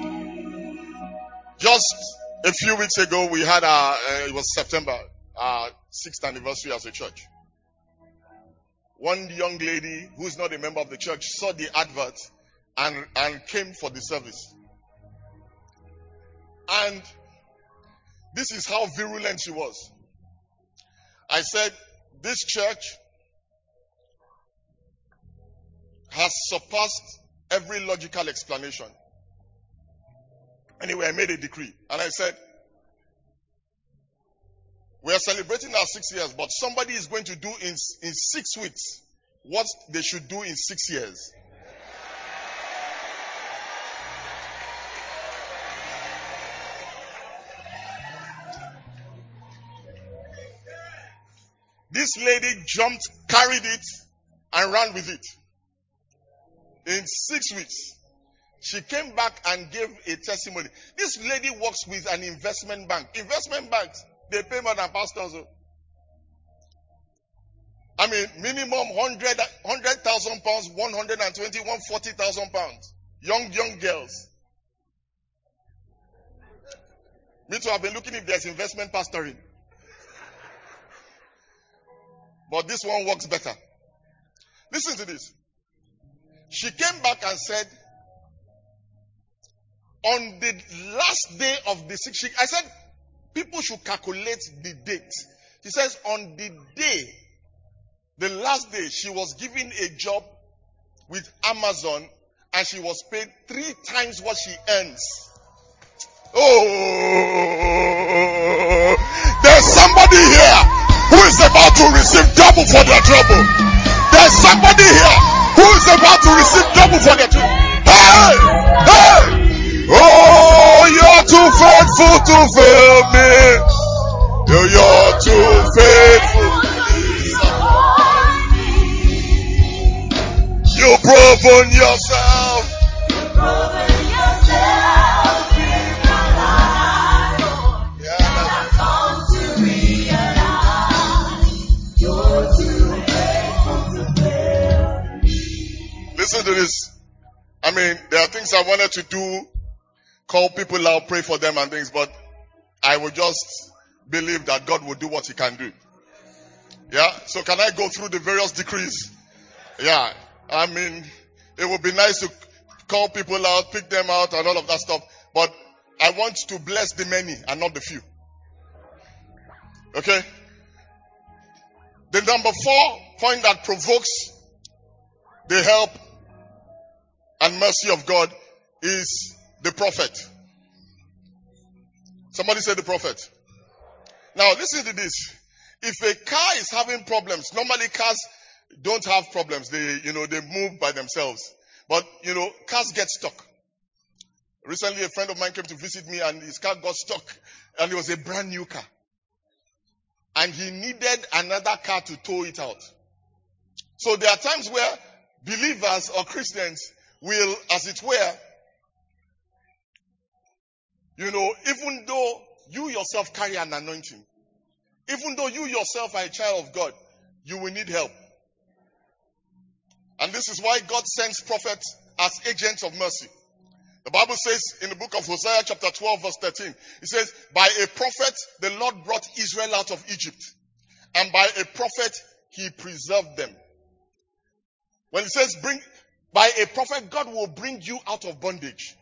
Just a few weeks ago, we had our, uh, it was September, our sixth anniversary as a church. One young lady who is not a member of the church saw the advert and, and came for the service. And this is how virulent she was. I said, this church has surpassed every logical explanation. Anyway, I made a decree. And I said, we are celebrating our six years, but somebody is going to do in, in six weeks what they should do in six years. This lady jumped, carried it, and ran with it. In six weeks. She came back and gave a testimony. This lady works with an investment bank. Investment banks, they pay more than pastors. I mean, minimum one hundred thousand pounds, one hundred twenty, one hundred forty thousand pounds. Young, young girls. Me too, I've been looking if there's investment pastoring. But this one works better. Listen to this. She came back and said, on the last day of the sixth, I said, people should calculate the date. She says, on the day, the last day, she was given a job with Amazon and she was paid three times what she earns. Oh, there's somebody here who is about to receive double for their trouble. There's somebody here who is about to receive double for their trouble. Hey! Hey! Oh, you're too faithful to fail me. You're too faithful. You've proven yourself. You've proven yourself in my life. Yeah, and I've come to realize you're too faithful to fail me. Listen to this. I mean, there are things I wanted to do, call people out, pray for them and things, but I will just believe that God will do what He can do. Yeah? So can I go through the various decrees? Yeah. I mean, it would be nice to call people out, pick them out and all of that stuff. But I want to bless the many and not the few. Okay? The number four point that provokes the help and mercy of God is the prophet. Somebody say the prophet. Now listen to this. If a car is having problems, normally cars don't have problems. They, you know, they move by themselves. But, you know, cars get stuck. Recently a friend of mine came to visit me and his car got stuck. And it was a brand new car. And he needed another car to tow it out. So there are times where believers or Christians will, as it were, you know, even though you yourself carry an anointing, even though you yourself are a child of God, you will need help. And this is why God sends prophets as agents of mercy. The Bible says in the book of Hosea chapter twelve verse thirteen, it says, by a prophet the Lord brought Israel out of Egypt, and by a prophet He preserved them. When it says bring, by a prophet God will bring you out of bondage.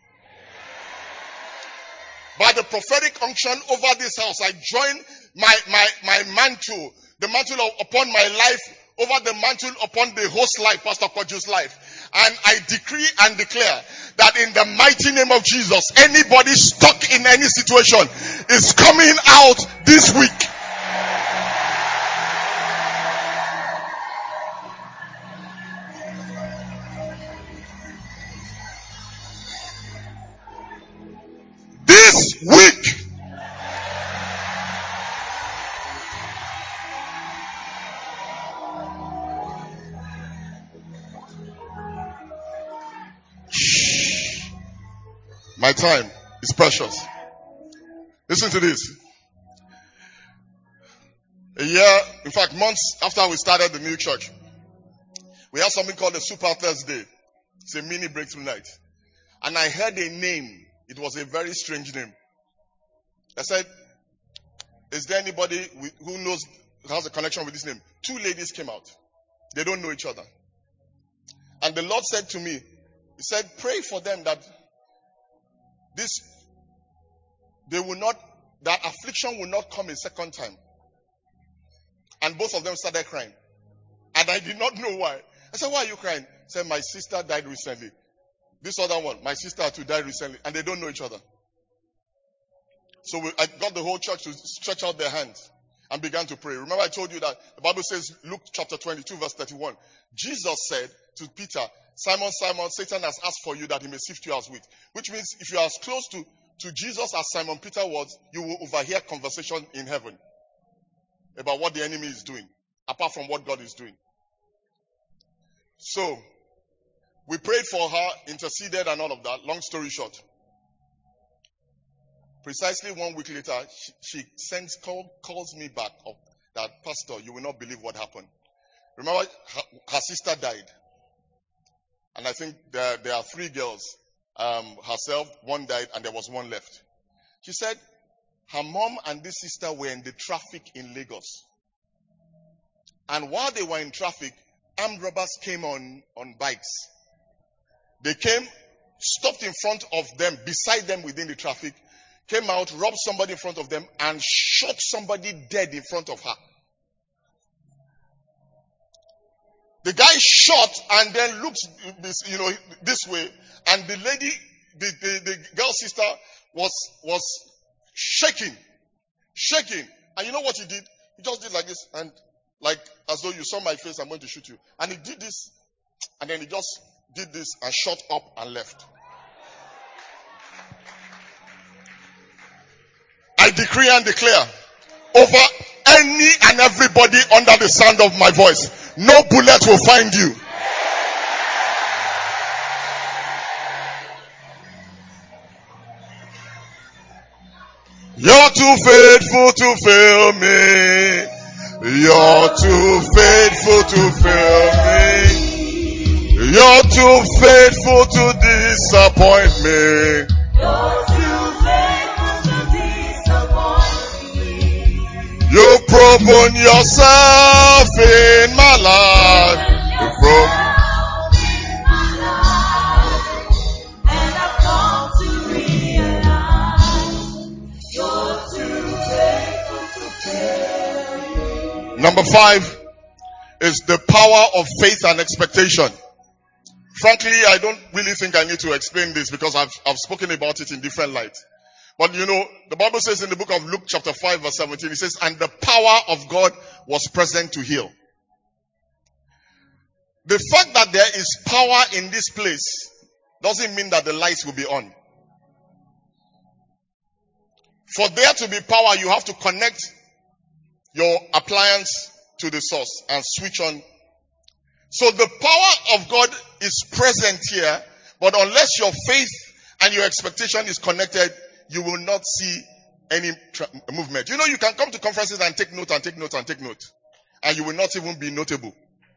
By the prophetic unction over this house, I join my, my, my mantle, the mantle of, upon my life, over the mantle upon the host life, Pastor Koju's life. And I decree and declare that in the mighty name of Jesus, anybody stuck in any situation is coming out this week. This week. My time is precious. Listen to this. A year, in fact, months after we started the new church, we had something called the Super Thursday. It's a mini breakthrough night. And I heard a name. It was a very strange name. I said, is there anybody who knows, has a connection with this name? Two ladies came out. They don't know each other. And the Lord said to me, He said, pray for them that this, they will not, that affliction will not come a second time. And both of them started crying. And I did not know why. I said, why are you crying? He said, my sister died recently. This other one, my sister too died recently. And they don't know each other. So we, I got the whole church to stretch out their hands and began to pray. Remember I told you that the Bible says, Luke chapter twenty-two verse thirty-one. Jesus said to Peter, Simon, Simon, Satan has asked for you that he may sift you as wheat. Which means if you are as close to, to Jesus as Simon Peter was, you will overhear conversation in heaven about what the enemy is doing, apart from what God is doing. So, we prayed for her, interceded and all of that. Long story short. Precisely one week later, she, she sends, call, calls me back up that, Pastor, you will not believe what happened. Remember, her, her sister died. And I think there, there are three girls. Um, herself, one died, and there was one left. She said her mom and this sister were in the traffic in Lagos. And while they were in traffic, armed robbers came on, on bikes. They came, stopped in front of them, beside them within the traffic, came out, robbed somebody in front of them, and shot somebody dead in front of her. The guy shot and then looked this, you know, this way, and the lady, the, the, the girl's sister was was shaking, shaking. And you know what he did? He just did like this, and like as though you saw my face, I'm going to shoot you. And he did this, and then he just did this and shot up and left. I decree and declare over any and everybody under the sound of my voice, no bullet will find you. You're too faithful to fail me. You're too faithful to fail me. You're too faithful to disappoint me. You're too faithful to disappoint me. You've proven yourself in my life. You've proven Number five is the power of faith and expectation. Frankly, I don't really think I need to explain this because I've, I've spoken about it in different light. But you know, the Bible says in the book of Luke chapter five verse seventeen, it says, and the power of God was present to heal. The fact that there is power in this place doesn't mean that the lights will be on. For there to be power, you have to connect your appliance to the source and switch on. So the power of God is present here, but unless your faith and your expectation is connected, you will not see any tra- movement. You know, you can come to conferences and take note and take note and take note, and you will not even be notable.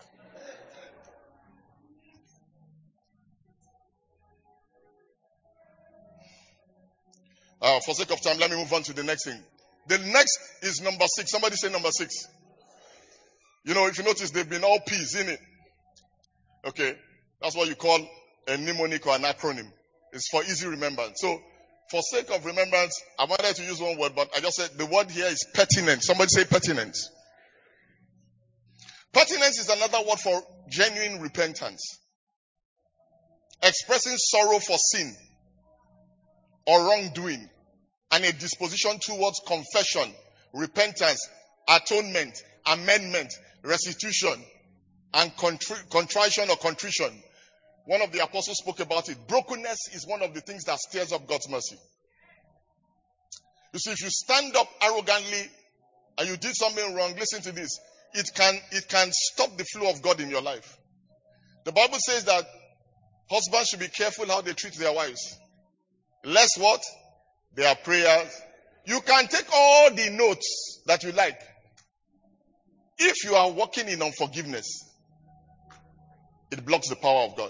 Uh, for sake of time, let me move on to the next thing. The next is number six. Somebody say number six. You know, if you notice, they've been all P's, isn't it? Okay. That's what you call a mnemonic or an acronym. It's for easy remembrance. So, for sake of remembrance, I wanted to use one word, but I just said the word here is pertinent. Somebody say pertinent. Pertinence is another word for genuine repentance. Expressing sorrow for sin or wrongdoing, and a disposition towards confession, repentance, atonement, amendment, restitution, and contri- contrition or contrition. One of the apostles spoke about it. Brokenness is one of the things that stirs up God's mercy. You see, if you stand up arrogantly and you did something wrong, listen to this. It can, it can stop the flow of God in your life. The Bible says that husbands should be careful how they treat their wives. Less what? Their prayers. You can take all the notes that you like. If you are walking in unforgiveness, it blocks the power of God.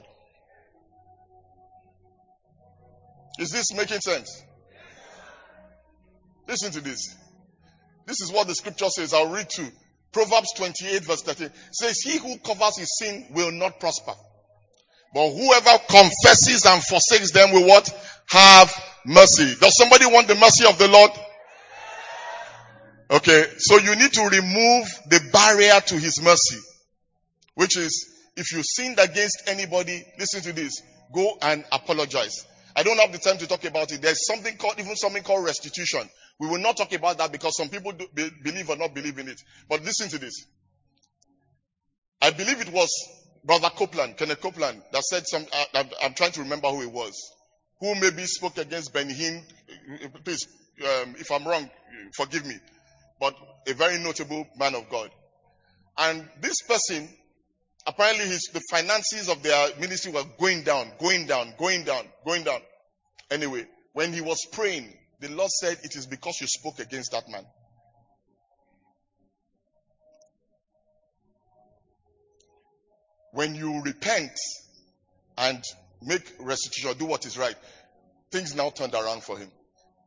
Is this making sense? Listen to this. This is what the scripture says. I'll read to Proverbs twenty-eight verse thirteen. It says, he who covers his sin will not prosper. But whoever confesses and forsakes them will what? Have mercy. Does somebody want the mercy of the Lord? Okay, so you need to remove the barrier to his mercy. Which is, if you sinned against anybody, listen to this, go and apologize. I don't have the time to talk about it. There's something called, even something called restitution. We will not talk about that because some people do be, believe or not believe in it. But listen to this. I believe it was Brother Copeland, Kenneth Copeland, that said some, uh, I'm trying to remember who it was, who maybe spoke against Ben Hinn. Please, um, if I'm wrong, forgive me. But a very notable man of God. And this person, apparently his, the finances of their ministry were going down, going down, going down, going down. Anyway, when he was praying, the Lord said, it is because you spoke against that man. when you repent and make restitution, do what is right, things now turned around for him.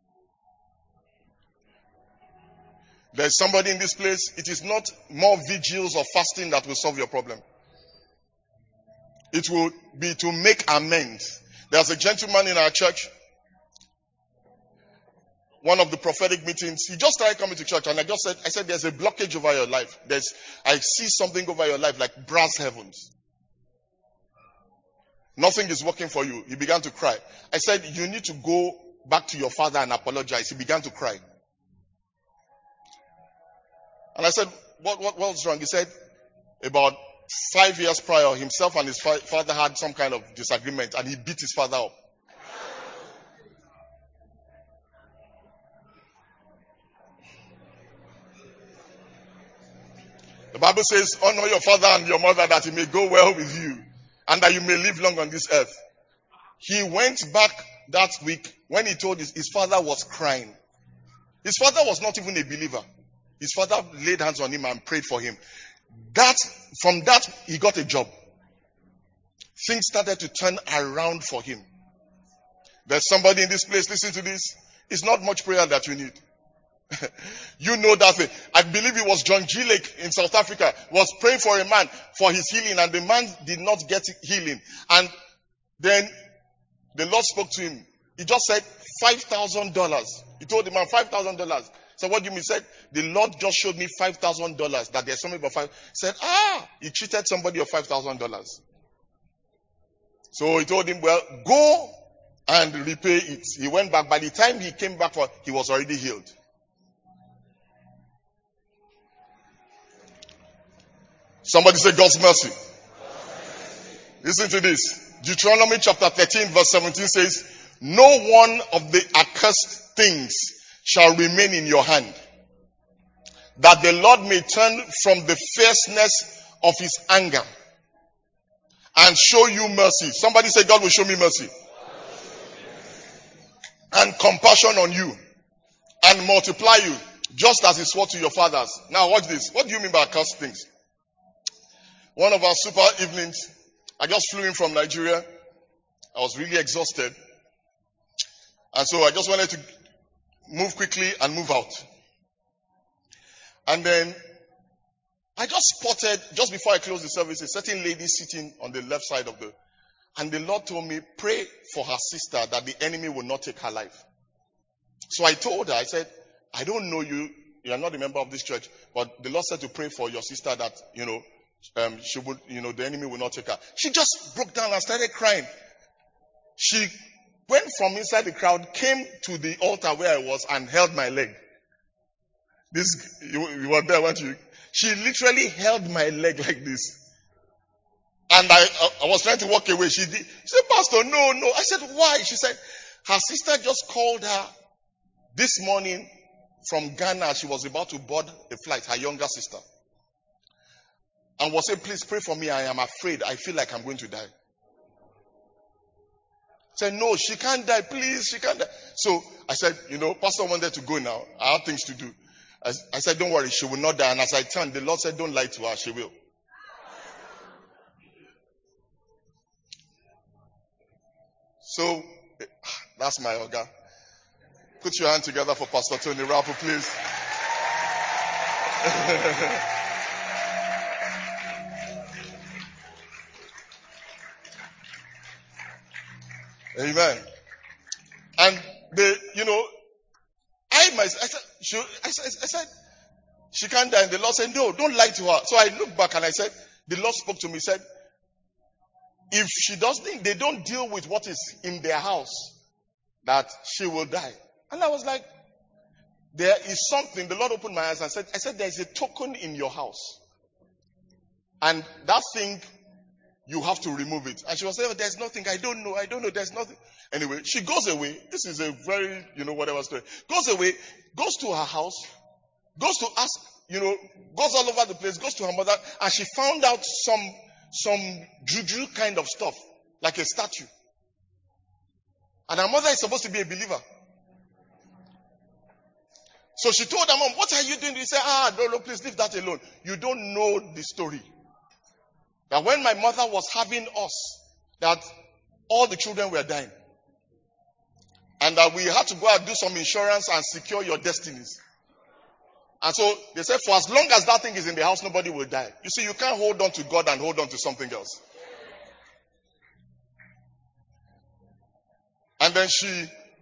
There's somebody in this place, it is not more vigils or fasting that will solve your problem. It will be to make amends. There's a gentleman in our church, one of the prophetic meetings, he just started coming to church and I just said, I said, there's a blockage over your life. There's, I see something over your life like brass heavens. Nothing is working for you. He began to cry. I said, you need to go back to your father and apologize. He began to cry. And I said, what, what, what's wrong? He said, about five years prior, himself and his fa- father had some kind of disagreement and he beat his father up. The Bible says, honor your father and your mother that it may go well with you and that you may live long on this earth. He went back that week when he told his, his father was crying. His father was not even a believer. His father laid hands on him and prayed for him. That, from that, he got a job. Things started to turn around for him. There's somebody in this place, listen to this. It's not much prayer that you need. You know that thing. I believe it was John G. Lake in South Africa was praying for a man for his healing and the man did not get healing. And then the Lord spoke to him. He just said five thousand dollars. He told the man five thousand dollars. So what do you mean? He said, the Lord just showed me five thousand dollars that there's something about five. He said, ah, he cheated somebody of five thousand dollars. So he told him, well, go and repay it. He went back. By the time he came back, for, he was already healed. Somebody say God's mercy. Listen to this. Deuteronomy chapter thirteen verse seventeen says, no one of the accursed things shall remain in your hand, that the Lord may turn from the fierceness of his anger and show you mercy. Somebody say, God will show me mercy. And compassion on you and multiply you just as he swore to your fathers. Now watch this. What do you mean by accursed things? One of our super evenings, I just flew in from Nigeria. I was really exhausted. And so I just wanted to move quickly and move out. And then I just spotted, just before I closed the service, a certain lady sitting on the left side of the, and the Lord told me, pray for her sister that the enemy will not take her life. So I told her, I said, I don't know you, you are not a member of this church, but the Lord said to pray for your sister that, you know, um, she would, you know, the enemy will not take her. She just broke down and started crying. She went from inside the crowd, came to the altar where I was and held my leg. This, you, you were there, weren't you? She literally held my leg like this. And I, I was trying to walk away. She did. She said, Pastor, no, no. I said, why? She said, her sister just called her this morning from Ghana. She was about to board a flight, her younger sister. And was saying, please pray for me. I am afraid. I feel like I'm going to die. Said, no, she can't die. Please, she can't die. So I said, you know, Pastor wanted to go now. I have things to do. I, I said, don't worry, she will not die. And as I turned, the Lord said, don't lie to her. She will. So, that's my organ. Put your hand together for Pastor Tony Rapo, please. Amen. And the, you know, I myself, I said, she, I said, I said, she can't die. And the Lord said, no, don't lie to her. So I looked back and I said, the Lord spoke to me, said, if she doesn't, they don't deal with what is in their house, that she will die. And I was like, there is something. The Lord opened my eyes and said, I said, there's a token in your house. And that thing, you have to remove it. And she was saying, oh, there's nothing. I don't know. I don't know. There's nothing. Anyway, she goes away. This is a very, you know, whatever story. Goes away, goes to her house, goes to ask, you know, goes all over the place, goes to her mother, and she found out some, some juju kind of stuff, like a statue. And her mother is supposed to be a believer. So she told her mom, what are you doing? He said, ah, no, no, please leave that alone. You don't know the story. That when my mother was having us, that all the children were dying. And that we had to go and do some insurance and secure your destinies. And so they said, for as long as that thing is in the house, nobody will die. You see, you can't hold on to God and hold on to something else. And then she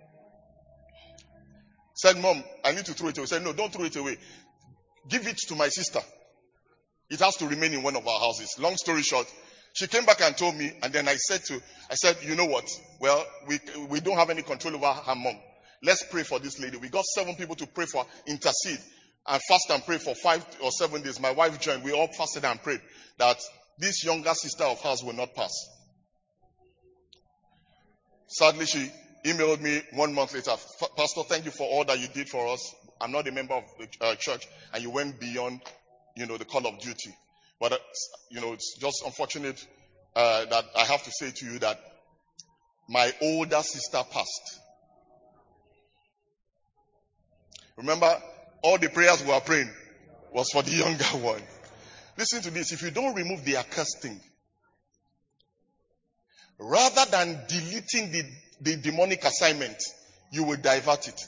said, Mom, I need to throw it away. I said, no, don't throw it away. Give it to my sister. It has to remain in one of our houses. Long story short, she came back and told me, and then I said to, I said, you know what? Well, we we don't have any control over her mom. Let's pray for this lady. We got seven people to pray for, intercede, and fast and pray for five or seven days. My wife joined. We all fasted and prayed that this younger sister of hers will not pass. Sadly, she emailed me one month later, Pastor, thank you for all that you did for us. I'm not a member of the uh, church, and you went beyond, you know, the call of duty. But, uh, you know, it's just unfortunate uh, that I have to say to you that my older sister passed. Remember, all the prayers we were praying was for the younger one. Listen to this. If you don't remove the accursed thing, rather than deleting the, the demonic assignment, you will divert it.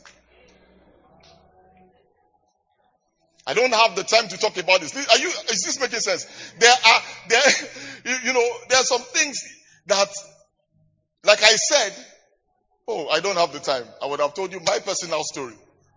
I don't have the time to talk about this. Are you, is this making sense? There are, there, you, you know, there are some things that, like I said, oh, I don't have the time. I would have told you my personal story.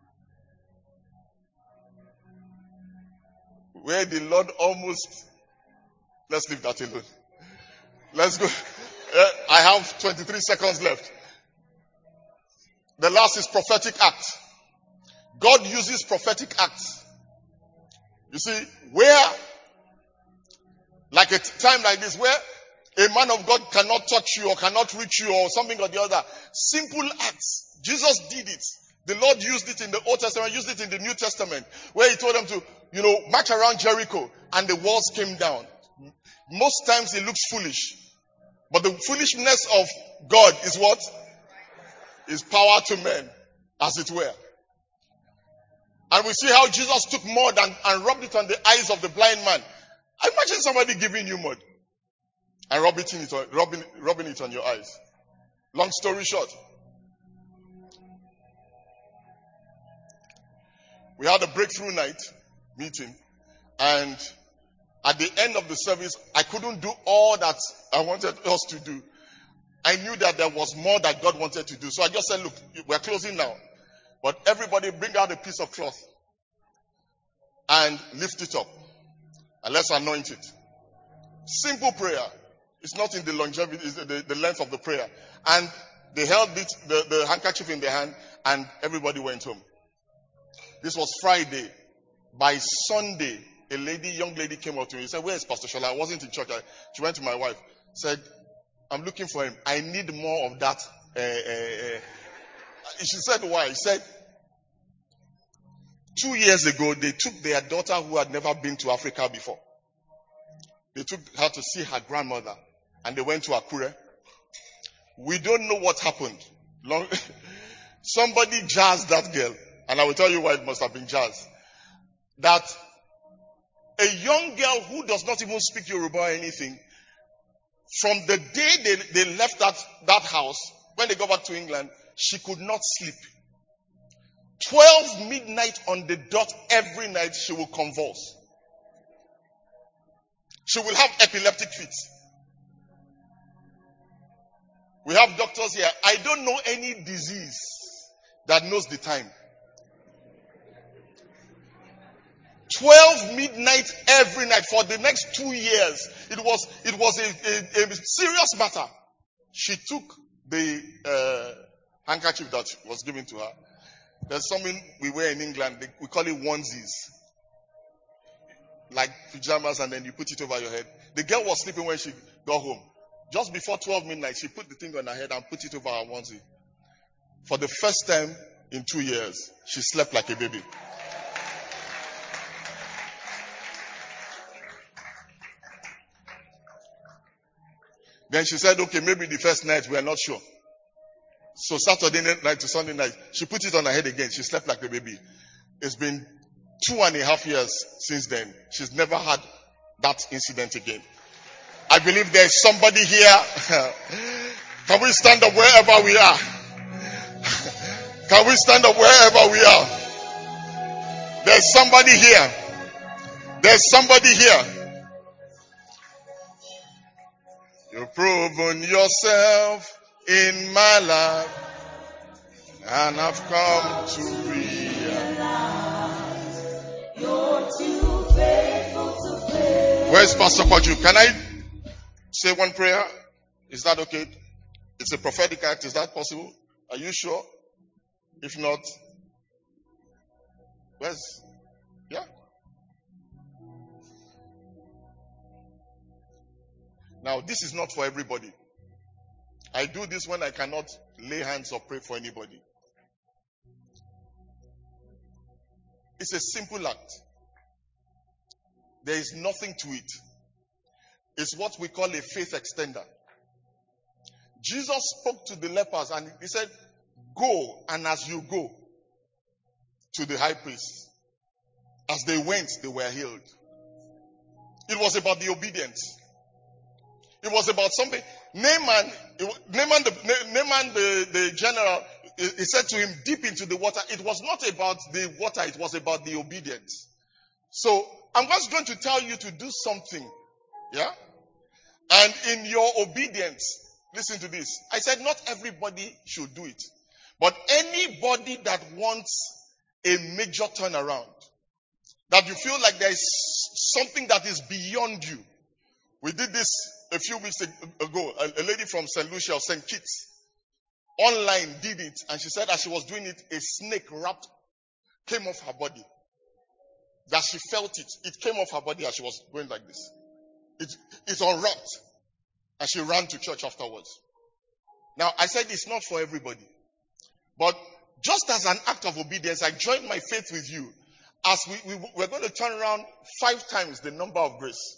Where the Lord almost, let's leave that alone. Let's go. Uh, I have twenty-three seconds left. The last is prophetic act. God uses prophetic acts. You see, where, like a time like this, where a man of God cannot touch you or cannot reach you or something or the other, simple acts. Jesus did it. The Lord used it in the Old Testament, used it in the New Testament, where he told them to, you know, march around Jericho and the walls came down. Most times it looks foolish. But the foolishness of God is what? Is power to men, as it were. And we see how Jesus took mud and, and rubbed it on the eyes of the blind man. I imagine somebody giving you mud and rubbing it on, rubbing, rubbing it on your eyes. Long story short, we had a breakthrough night meeting, and at the end of the service, I couldn't do all that I wanted us to do. I knew that there was more that God wanted to do. So I just said, look, we're closing now. But everybody bring out a piece of cloth and lift it up. And let's anoint it. Simple prayer. It's not in the longevity, it's the, the length of the prayer. And they held it, the, the handkerchief in their hand, and everybody went home. This was Friday. By Sunday, a lady, young lady came up to me and said, where is Pastor Shola? I wasn't in church. I, she went to my wife, said, I'm looking for him. I need more of that. Uh, uh, uh. She said, why? She said, two years ago, they took their daughter who had never been to Africa before. They took her to see her grandmother, and they went to Akure. We don't know what happened. Long, somebody jazzed that girl, and I will tell you why it must have been jazzed. That a young girl who does not even speak Yoruba or anything, from the day they, they left that, that house, when they got back to England, she could not sleep. twelve midnight on the dot every night she will convulse. She will have epileptic fits. We have doctors here. I don't know any disease that knows the time. twelve midnight every night for the next two years. It was, it was a, a, a serious matter. She took the uh, handkerchief that was given to her. There's something we wear in England. They, we call it onesies. Like pajamas, and then you put it over your head. The girl was sleeping when she got home. Just before twelve midnight, she put the thing on her head and put it over her onesie. For the first time in two years, she slept like a baby. Then she said, okay, maybe the first night, we are not sure. So Saturday night to Sunday night, she put it on her head again. She slept like a baby. It's been two and a half years since then. She's never had that incident again. I believe there's somebody here. Can we stand up wherever we are? Can we stand up wherever we are? There's somebody here. There's somebody here. You've proven yourself in my life, and I've come to realize you're too faithful to fail. Where's Pastor Kwaju? Can I say one prayer? Is that okay? It's a prophetic act. Is that possible? Are you sure? If not, where's? Yeah. Now, this is not for everybody. I do this when I cannot lay hands or pray for anybody. It's a simple act. There is nothing to it. It's what we call a faith extender. Jesus spoke to the lepers and he said, go, and as you go to the high priest, as they went, they were healed. It was about the obedience. It was about something. Naaman, Naaman, the, Naaman the, the general, he said to him, dip into the water. It was not about the water, it was about the obedience. So, I'm just going to tell you to do something. Yeah? And in your obedience, listen to this. I said not everybody should do it. But anybody that wants a major turnaround, that you feel like there is something that is beyond you. We did this a few weeks ago. A, a lady from Saint Lucia or Saint Kitts online did it, and she said as she was doing it, a snake wrapped came off her body. That she felt it. It came off her body as she was going like this. It, it unwrapped. And she ran to church afterwards. Now, I said it's not for everybody. But just as an act of obedience, I joined my faith with you. As we, we, we're going to turn around five times the number of grace.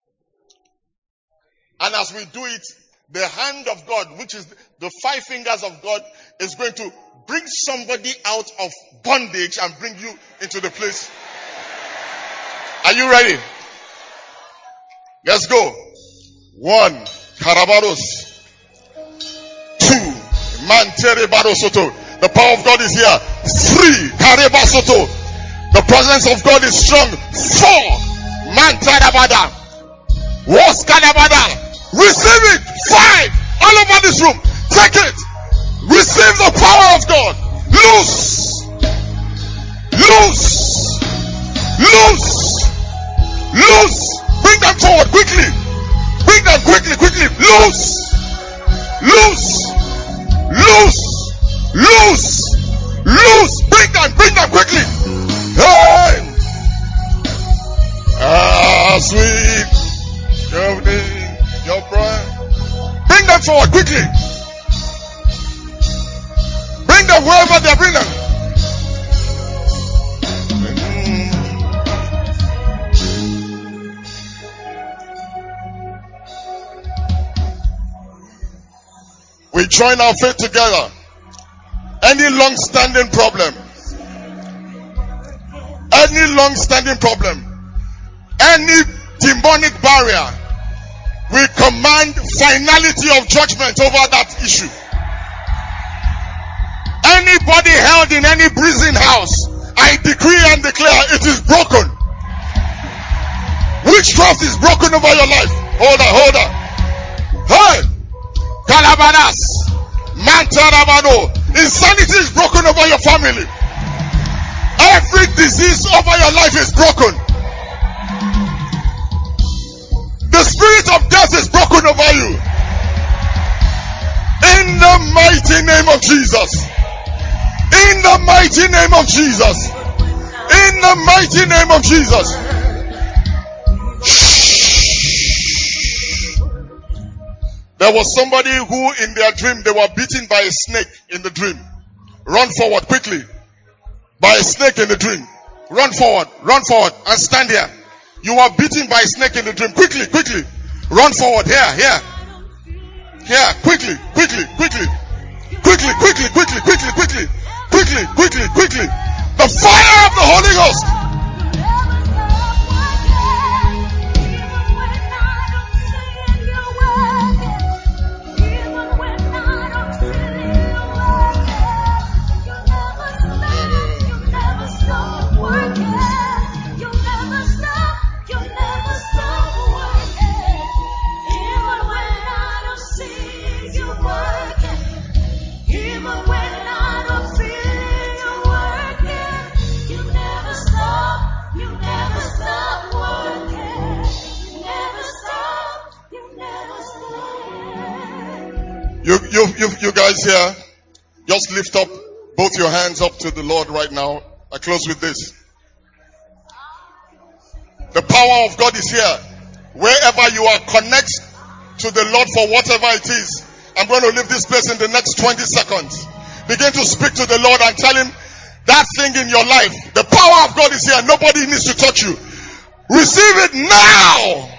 And as we do it, the hand of God, which is the five fingers of God, is going to bring somebody out of bondage and bring you into the place. Are you ready? Let's go. One. Karabaros. Two. Mantere Barosoto. The power of God is here. Three. Karebasoto. The presence of God is strong. Four. Mantarabada. Was Kalabada. Receive it. Five. All over this room. Take it. Receive the power of God. Loose. Loose. Loose. Loose. Bring them forward quickly. Bring them quickly, quickly. Loose. Loose. Loose. Loose. Loose. Bring them, bring them quickly. Hey. As we come in your prayer. Bring them forward quickly. Bring them wherever they are. Bring them. We join our faith together. Any long-standing problem, any long-standing problem, any demonic barrier, we command finality of judgment over that issue. Anybody held in any prison house, I decree and declare it is broken. Witchcraft is broken over your life. Hold on, hold on. Hey! Kalabanas, Mantarabano, insanity is broken over your family. Every disease over your life is broken. The spirit of death is broken over you. In the mighty name of Jesus. In the mighty name of Jesus. In the mighty name of Jesus. There was somebody who in their dream, they were beaten by a snake in the dream. Run forward quickly. By a snake in the dream. Run forward, run forward and stand here. You are beaten by a snake in the dream. Quickly, quickly. Run forward, here, here. Here, quickly, quickly, quickly. Quickly, quickly, quickly, quickly, quickly. Quickly, quickly, quickly. The fire of the Holy Ghost. You, you, you, you guys here, just lift up both your hands up to the Lord right now. I close with this. The power of God is here. Wherever you are, connect to the Lord for whatever it is. I'm going to leave this place in the next twenty seconds. Begin to speak to the Lord and tell him that thing in your life. The power of God is here. Nobody needs to touch you. Receive it now.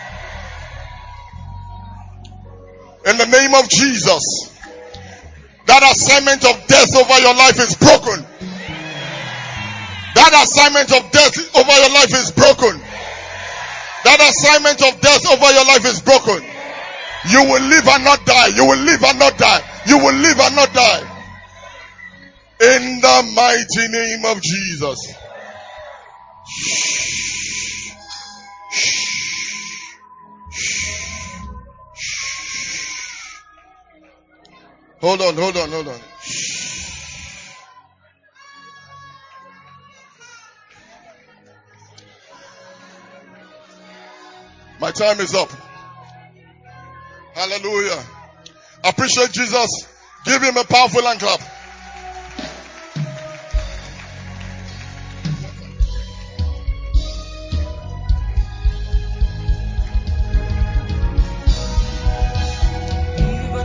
In the name of Jesus. That assignment of death over your life is broken. That assignment of death over your life is broken. That assignment of death over your life is broken. You will live and not die. You will live and not die. You will live and not die. In the mighty name of Jesus. Hold on, hold on, hold on. My time is up. Hallelujah. Appreciate Jesus. Give him a powerful hand clap.